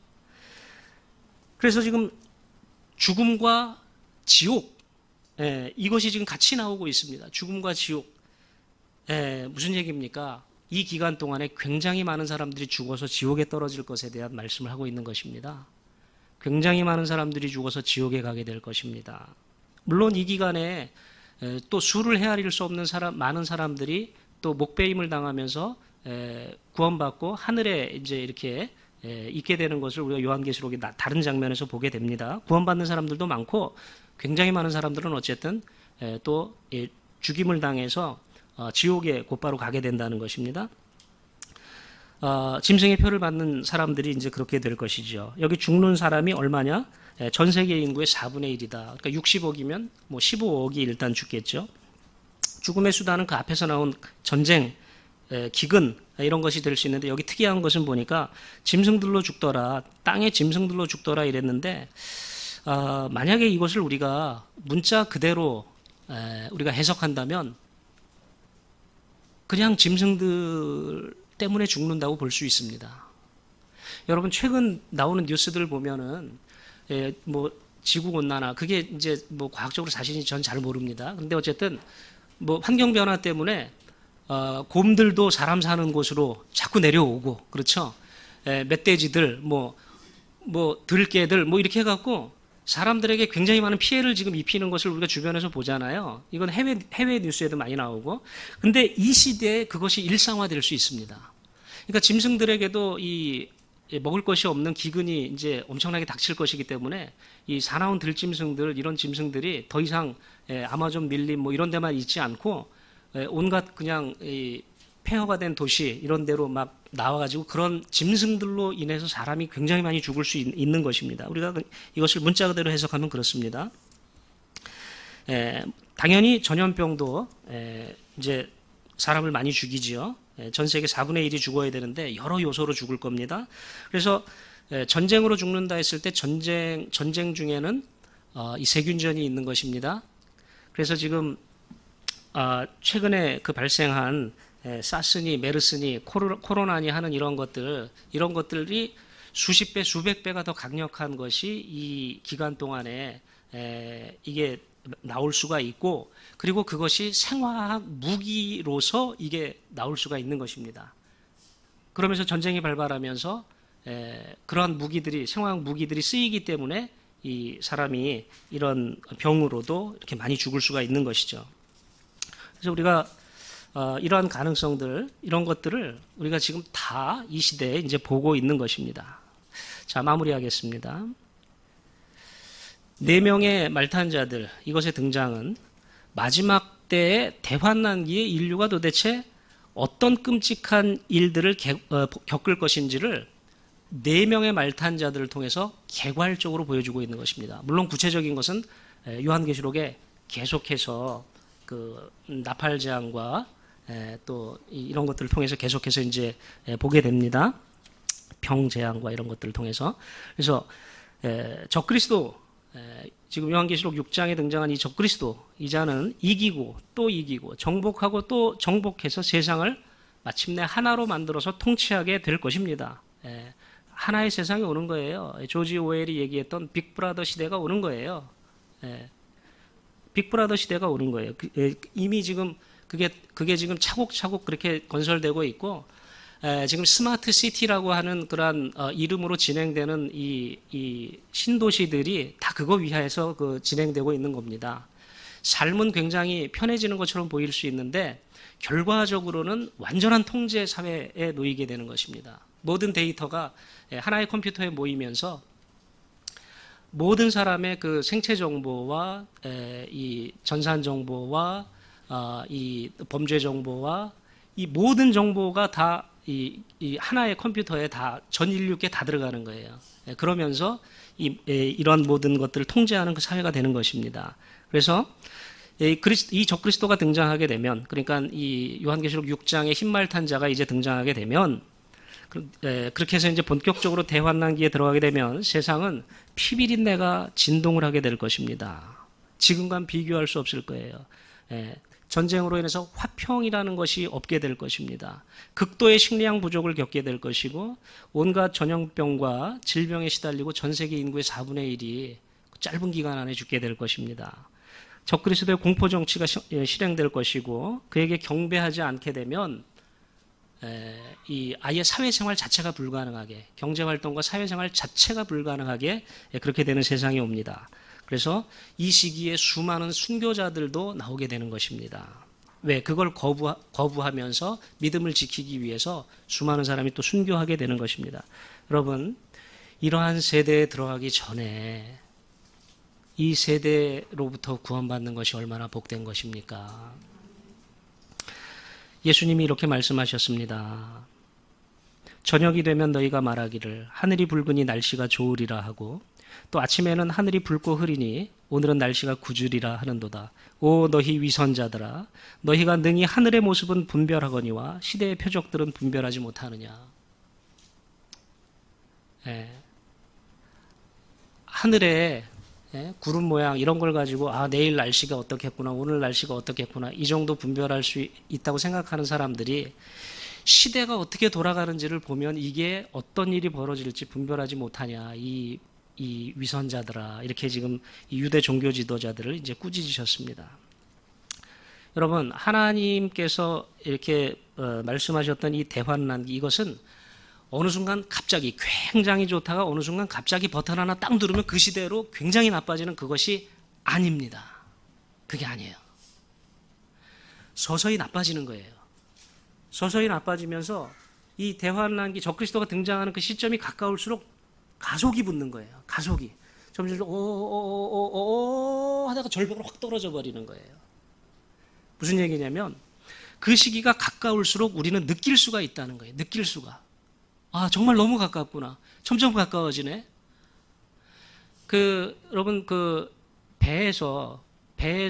그래서 지금 죽음과 지옥, 이것이 지금 같이 나오고 있습니다. 죽음과 지옥. 무슨 얘기입니까? 이 기간 동안에 굉장히 많은 사람들이 죽어서 지옥에 떨어질 것에 대한 말씀을 하고 있는 것입니다. 굉장히 많은 사람들이 죽어서 지옥에 가게 될 것입니다. 물론 이 기간에 또 수를 헤아릴 수 없는 많은 사람들이 또 목배임을 당하면서 구원받고 하늘에 이제 이렇게 있게 되는 것을 우리가 요한계시록의 다른 장면에서 보게 됩니다. 구원받는 사람들도 많고 굉장히 많은 사람들은 어쨌든 또 죽임을 당해서 지옥에 곧바로 가게 된다는 것입니다. 짐승의 표를 받는 사람들이 이제 그렇게 될 것이죠. 여기 죽는 사람이 얼마냐? 전 세계 인구의 4분의 1이다. 그러니까 60억이면 뭐 15억이 일단 죽겠죠. 죽음의 수단은 그 앞에서 나온 전쟁, 기근 이런 것이 될 수 있는데, 여기 특이한 것은 보니까 짐승들로 죽더라, 땅의 짐승들로 죽더라 이랬는데, 만약에 이것을 우리가 문자 그대로 우리가 해석한다면 그냥 짐승들 때문에 죽는다고 볼 수 있습니다. 여러분 최근 나오는 뉴스들을 보면은 뭐 지구 온난화, 그게 이제 뭐 과학적으로 사실인지 전 잘 모릅니다. 그런데 어쨌든 뭐 환경 변화 때문에 곰들도 사람 사는 곳으로 자꾸 내려오고, 그렇죠? 멧돼지들, 뭐 들개들, 뭐 이렇게 해갖고 사람들에게 굉장히 많은 피해를 지금 입히는 것을 우리가 주변에서 보잖아요. 이건 해외 뉴스에도 많이 나오고. 근데 이 시대에 그것이 일상화될 수 있습니다. 그러니까 짐승들에게도 이 먹을 것이 없는 기근이 이제 엄청나게 닥칠 것이기 때문에 이 사나운 들짐승들, 이런 짐승들이 더 이상 아마존 밀림 뭐 이런 데만 있지 않고 온갖 그냥 폐허가 된 도시 이런 데로 막 나와가지고 그런 짐승들로 인해서 사람이 굉장히 많이 죽을 수 있는 것입니다. 우리가 이것을 문자 그대로 해석하면 그렇습니다. 당연히 전염병도 이제 사람을 많이 죽이지요. 전 세계 4분의 1이 죽어야 되는데 여러 요소로 죽을 겁니다. 그래서 전쟁으로 죽는다 했을 때 전쟁 중에는 이 세균전이 있는 것입니다. 그래서 지금 최근에 그 발생한 사스니, 메르스니, 코로나니 하는 이런 것들이 수십 배, 수백 배가 더 강력한 것이 이 기간 동안에 이게 나올 수가 있고, 그리고 그것이 생화학 무기로서 이게 나올 수가 있는 것입니다. 그러면서 전쟁이 발발하면서 그러한 무기들이 생화학 무기들이 쓰이기 때문에 이 사람이 이런 병으로도 이렇게 많이 죽을 수가 있는 것이죠. 그래서 우리가 이러한 가능성들, 이런 것들을 우리가 지금 다 이 시대에 이제 보고 있는 것입니다. 자, 마무리하겠습니다. 4명의 말탄자들, 이것의 등장은 마지막 때의 대환난기에 인류가 도대체 어떤 끔찍한 일들을 겪을 것인지를 4명의 말탄자들을 통해서 개괄적으로 보여주고 있는 것입니다. 물론 구체적인 것은 요한계시록에 계속해서 그 나팔 재앙과 또 이런 것들을 통해서 계속해서 이제 보게 됩니다. 병 재앙과 이런 것들을 통해서. 그래서 적그리스도, 지금 요한계시록 6장에 등장한 이 적그리스도, 이 자는 이기고 또 이기고 정복하고 또 정복해서 세상을 마침내 하나로 만들어서 통치하게 될 것입니다. 하나의 세상이 오는 거예요. 조지 오웰이 얘기했던 빅브라더 시대가 오는 거예요. 빅브라더 시대가 오는 거예요. 이미 지금 그게 지금 차곡차곡 그렇게 건설되고 있고, 지금 스마트 시티라고 하는 그러한 이름으로 진행되는 이 신도시들이 다 그거 위하여서 진행되고 있는 겁니다. 삶은 굉장히 편해지는 것처럼 보일 수 있는데 결과적으로는 완전한 통제 사회에 놓이게 되는 것입니다. 모든 데이터가 하나의 컴퓨터에 모이면서 모든 사람의 그 생체 정보와 이 전산 정보와 이 범죄 정보와 이 모든 정보가 다 이 하나의 컴퓨터에 다 전 인류께 다 들어가는 거예요. 그러면서 이러한 모든 것들을 통제하는 그 사회가 되는 것입니다. 그래서 이 적그리스도가 등장하게 되면, 그러니까 이 요한계시록 6장의 흰말 자가 이제 등장하게 되면, 그렇게 해서 이제 본격적으로 대환난기에 들어가게 되면 세상은 피비린내가 진동을 하게 될 것입니다. 지금과는 비교할 수 없을 거예요. 전쟁으로 인해서 화평이라는 것이 없게 될 것입니다. 극도의 식량 부족을 겪게 될 것이고, 온갖 전염병과 질병에 시달리고 전 세계 인구의 4분의 1이 짧은 기간 안에 죽게 될 것입니다. 적그리스도의 공포 정치가 실행될 것이고, 그에게 경배하지 않게 되면 아예 사회생활 자체가 불가능하게, 경제활동과 사회생활 자체가 불가능하게 그렇게 되는 세상이 옵니다. 그래서 이 시기에 수많은 순교자들도 나오게 되는 것입니다. 왜? 그걸 거부하면서 믿음을 지키기 위해서 수많은 사람이 또 순교하게 되는 것입니다. 여러분, 이러한 세대에 들어가기 전에 이 세대로부터 구원받는 것이 얼마나 복된 것입니까? 예수님이 이렇게 말씀하셨습니다. 저녁이 되면 너희가 말하기를 하늘이 붉으니 날씨가 좋으리라 하고, 또 아침에는 하늘이 붉고 흐리니 오늘은 날씨가 구주리라 하는도다. 오 너희 위선자들아, 너희가 능히 하늘의 모습은 분별하거니와 시대의 표적들은 분별하지 못하느냐. 하늘에 구름 모양 이런 걸 가지고 내일 날씨가 어떻겠구나, 오늘 날씨가 어떻겠구나, 이 정도 분별할 수 있다고 생각하는 사람들이 시대가 어떻게 돌아가는지를 보면 이게 어떤 일이 벌어질지 분별하지 못하냐, 이 위선자들아, 이렇게 지금 이 유대 종교 지도자들을 이제 꾸짖으셨습니다. 여러분, 하나님께서 이렇게 말씀하셨던 이 대환난기, 이것은 어느 순간 갑자기 굉장히 좋다가 어느 순간 갑자기 버튼 하나 딱 누르면 그 시대로 굉장히 나빠지는 그것이 아닙니다. 그게 아니에요. 서서히 나빠지는 거예요. 서서히 나빠지면서 이 대환난기, 적그리스도가 등장하는 그 시점이 가까울수록 가속이 붙는 거예요. 가속이. 점점 하다가 절벽으로 확 떨어져 버리는 거예요. 무슨 얘기냐면 그 시기가 가까울수록 우리는 느낄 수가 있다는 거예요. 느낄 수가. 정말 너무 가깝구나. 점점 가까워지네. 여러분, 배에서 배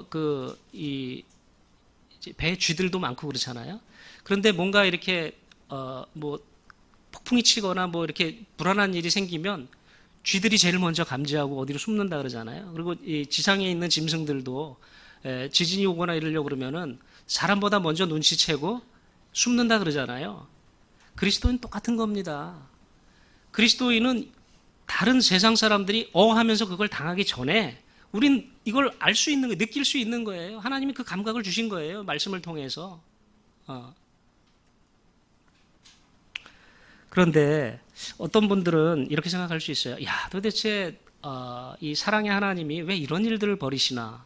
쥐들도 많고 그렇잖아요. 그런데 뭔가 이렇게, 폭풍이 치거나 이렇게 불안한 일이 생기면 쥐들이 제일 먼저 감지하고 어디로 숨는다 그러잖아요. 그리고 이 지상에 있는 짐승들도 지진이 오거나 이러려고 그러면은 사람보다 먼저 눈치채고 숨는다 그러잖아요. 그리스도인 똑같은 겁니다. 그리스도인은 다른 세상 사람들이 하면서 그걸 당하기 전에 우린 이걸 알 수 있는 거예요. 느낄 수 있는 거예요. 하나님이 그 감각을 주신 거예요. 말씀을 통해서. 그런데 어떤 분들은 이렇게 생각할 수 있어요. 야, 도대체 이 사랑의 하나님이 왜 이런 일들을 벌이시나?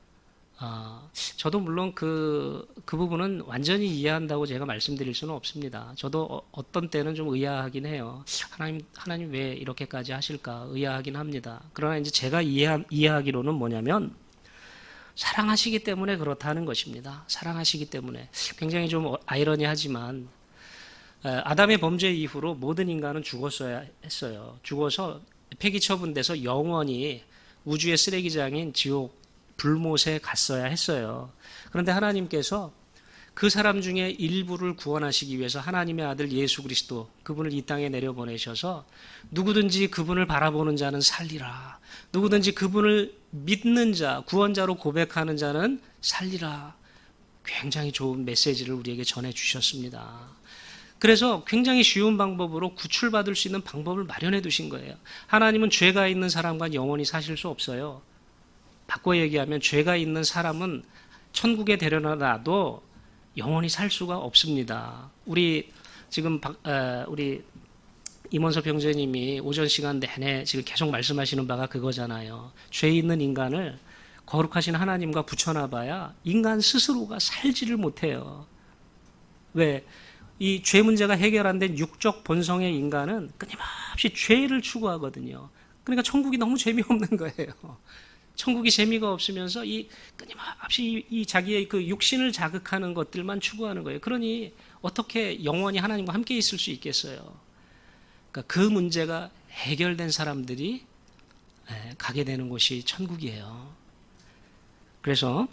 저도 물론 그 부분은 완전히 이해한다고 제가 말씀드릴 수는 없습니다. 저도 어떤 때는 좀 의아하긴 해요. 하나님 왜 이렇게까지 하실까? 의아하긴 합니다. 그러나 이제 제가 이해하기로는 뭐냐면, 사랑하시기 때문에 그렇다는 것입니다. 사랑하시기 때문에. 굉장히 좀 아이러니하지만, 아담의 범죄 이후로 모든 인간은 죽었어야 했어요. 죽어서 폐기 처분돼서 영원히 우주의 쓰레기장인 지옥 불못에 갔어야 했어요. 그런데 하나님께서 그 사람 중에 일부를 구원하시기 위해서 하나님의 아들 예수 그리스도, 그분을 이 땅에 내려보내셔서 누구든지 그분을 바라보는 자는 살리라, 누구든지 그분을 믿는 자, 구원자로 고백하는 자는 살리라, 굉장히 좋은 메시지를 우리에게 전해주셨습니다. 그래서 굉장히 쉬운 방법으로 구출받을 수 있는 방법을 마련해 두신 거예요. 하나님은 죄가 있는 사람과 영원히 사실 수 없어요. 바꿔 얘기하면 죄가 있는 사람은 천국에 데려놔도 영원히 살 수가 없습니다. 우리 지금 우리 임원석 병재님이 오전 시간 내내 지금 계속 말씀하시는 바가 그거잖아요. 죄 있는 인간을 거룩하신 하나님과 붙여놔봐야 인간 스스로가 살지를 못해요. 왜? 이 죄 문제가 해결 안 된 육적 본성의 인간은 끊임없이 죄를 추구하거든요. 그러니까 천국이 너무 재미없는 거예요. 천국이 재미가 없으면서 끊임없이 이 자기의 그 육신을 자극하는 것들만 추구하는 거예요. 그러니 어떻게 영원히 하나님과 함께 있을 수 있겠어요? 그러니까 그 문제가 해결된 사람들이 가게 되는 곳이 천국이에요. 그래서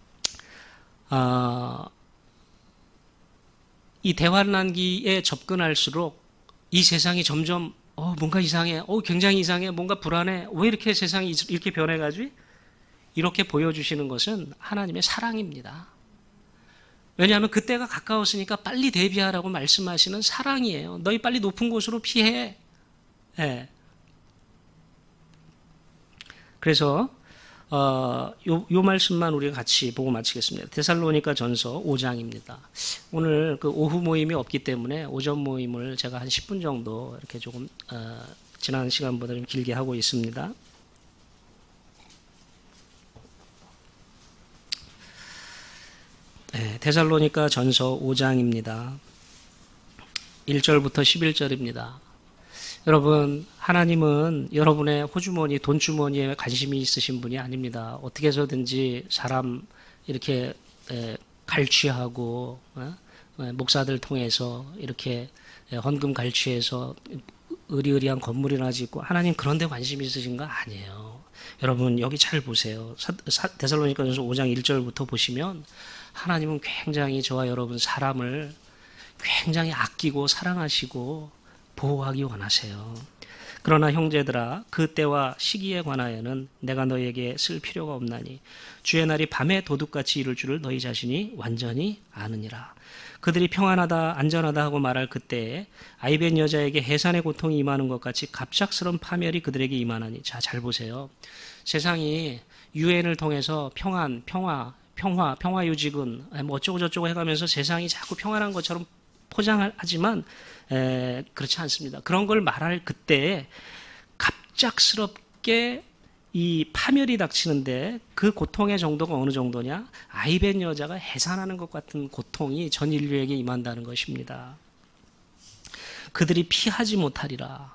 이 대환란기에 접근할수록 이 세상이 점점 뭔가 이상해, 굉장히 이상해, 뭔가 불안해, 왜 이렇게 세상이 이렇게 변해가지? 이렇게 보여주시는 것은 하나님의 사랑입니다. 왜냐하면 그때가 가까웠으니까 빨리 대비하라고 말씀하시는 사랑이에요. 너희 빨리 높은 곳으로 피해. 네. 그래서 요 말씀만 우리가 같이 보고 마치겠습니다. 데살로니가 전서 5장입니다. 오늘 그 오후 모임이 없기 때문에 오전 모임을 제가 한 10분 정도 이렇게 조금 지난 시간보다 좀 길게 하고 있습니다. 네, 데살로니가 전서 5장입니다. 1절부터 11절입니다. 여러분, 하나님은 여러분의 호주머니, 돈주머니에 관심이 있으신 분이 아닙니다. 어떻게 해서든지 사람 이렇게 갈취하고 목사들 통해서 이렇게 헌금 갈취해서 의리의리한 건물이나 짓고, 하나님 그런 데 관심이 있으신 거 아니에요. 여러분 여기 잘 보세요. 데살로니가전서 5장 1절부터 보시면 하나님은 굉장히 저와 여러분 사람을 굉장히 아끼고 사랑하시고 보호하기 원하세요. 그러나 형제들아, 그 때와 시기에 관하여는 내가 너희에게 쓸 필요가 없나니 주의 날이 밤에 도둑같이 이를 줄을 너희 자신이 완전히 아느니라. 그들이 평안하다 안전하다 하고 말할 그때에 아이벤 여자에게 해산의 고통이 임하는 것 같이 갑작스런 파멸이 그들에게 임하나니. 자, 잘 보세요. 세상이 유엔을 통해서 평화유지군 뭐 어쩌고 저쩌고 해가면서 세상이 자꾸 평안한 것처럼 포장하지만 그렇지 않습니다. 그런 걸 말할 그때에 갑작스럽게 이 파멸이 닥치는데 그 고통의 정도가 어느 정도냐? 아이벤 여자가 해산하는 것 같은 고통이 전 인류에게 임한다는 것입니다. 그들이 피하지 못하리라.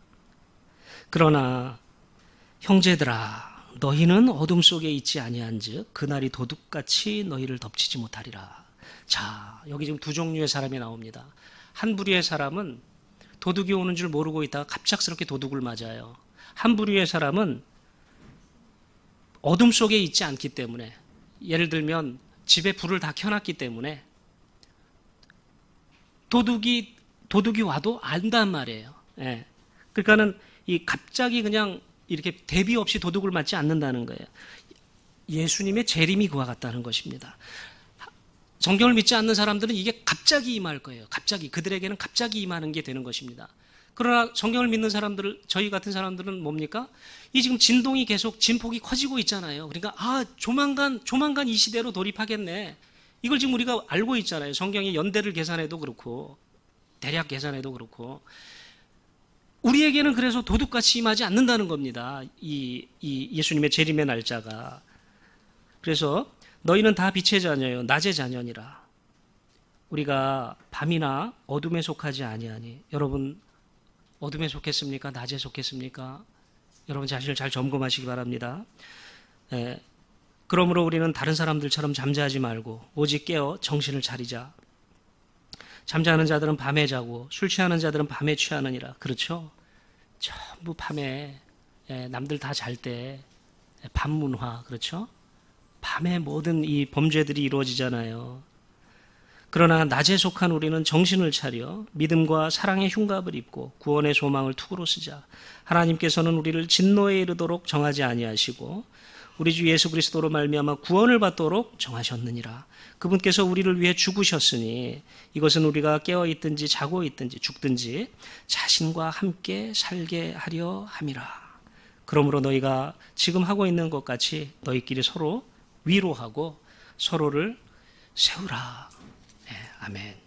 그러나 형제들아, 너희는 어둠 속에 있지 아니한즉 그날이 도둑같이 너희를 덮치지 못하리라. 자, 여기 지금 두 종류의 사람이 나옵니다. 한 부류의 사람은 도둑이 오는 줄 모르고 있다가 갑작스럽게 도둑을 맞아요. 한 부류의 사람은 어둠 속에 있지 않기 때문에, 예를 들면 집에 불을 다 켜놨기 때문에 도둑이 와도 안단 말이에요. 예. 그러니까는 이 갑자기 그냥 이렇게 대비 없이 도둑을 맞지 않는다는 거예요. 예수님의 재림이 그와 같다는 것입니다. 성경을 믿지 않는 사람들은 이게 갑자기 임할 거예요. 갑자기, 그들에게는 갑자기 임하는 게 되는 것입니다. 그러나 성경을 믿는 사람들, 저희 같은 사람들은 뭡니까? 이 지금 진동이 계속 진폭이 커지고 있잖아요. 그러니까 조만간 이 시대로 돌입하겠네. 이걸 지금 우리가 알고 있잖아요. 성경의 연대를 계산해도 그렇고 대략 계산해도 그렇고 우리에게는 그래서 도둑같이 임하지 않는다는 겁니다. 이 예수님의 재림의 날짜가. 그래서 너희는 다 빛의 자녀요 낮의 자녀니라. 우리가 밤이나 어둠에 속하지 아니하니. 여러분 어둠에 속했습니까? 낮에 속했습니까? 여러분 자신을 잘 점검하시기 바랍니다. 그러므로 우리는 다른 사람들처럼 잠자지 말고 오직 깨어 정신을 차리자. 잠자는 자들은 밤에 자고 술 취하는 자들은 밤에 취하느니라. 그렇죠? 전부 밤에 남들 다 잘 때 밤문화, 그렇죠? 밤에 모든 이 범죄들이 이루어지잖아요. 그러나 낮에 속한 우리는 정신을 차려 믿음과 사랑의 흉갑을 입고 구원의 소망을 투구로 쓰자. 하나님께서는 우리를 진노에 이르도록 정하지 아니하시고 우리 주 예수 그리스도로 말미암아 구원을 받도록 정하셨느니라. 그분께서 우리를 위해 죽으셨으니 이것은 우리가 깨어 있든지 자고 있든지 죽든지 자신과 함께 살게 하려 함이라. 그러므로 너희가 지금 하고 있는 것 같이 너희끼리 서로 위로하고 서로를 세우라. 아멘.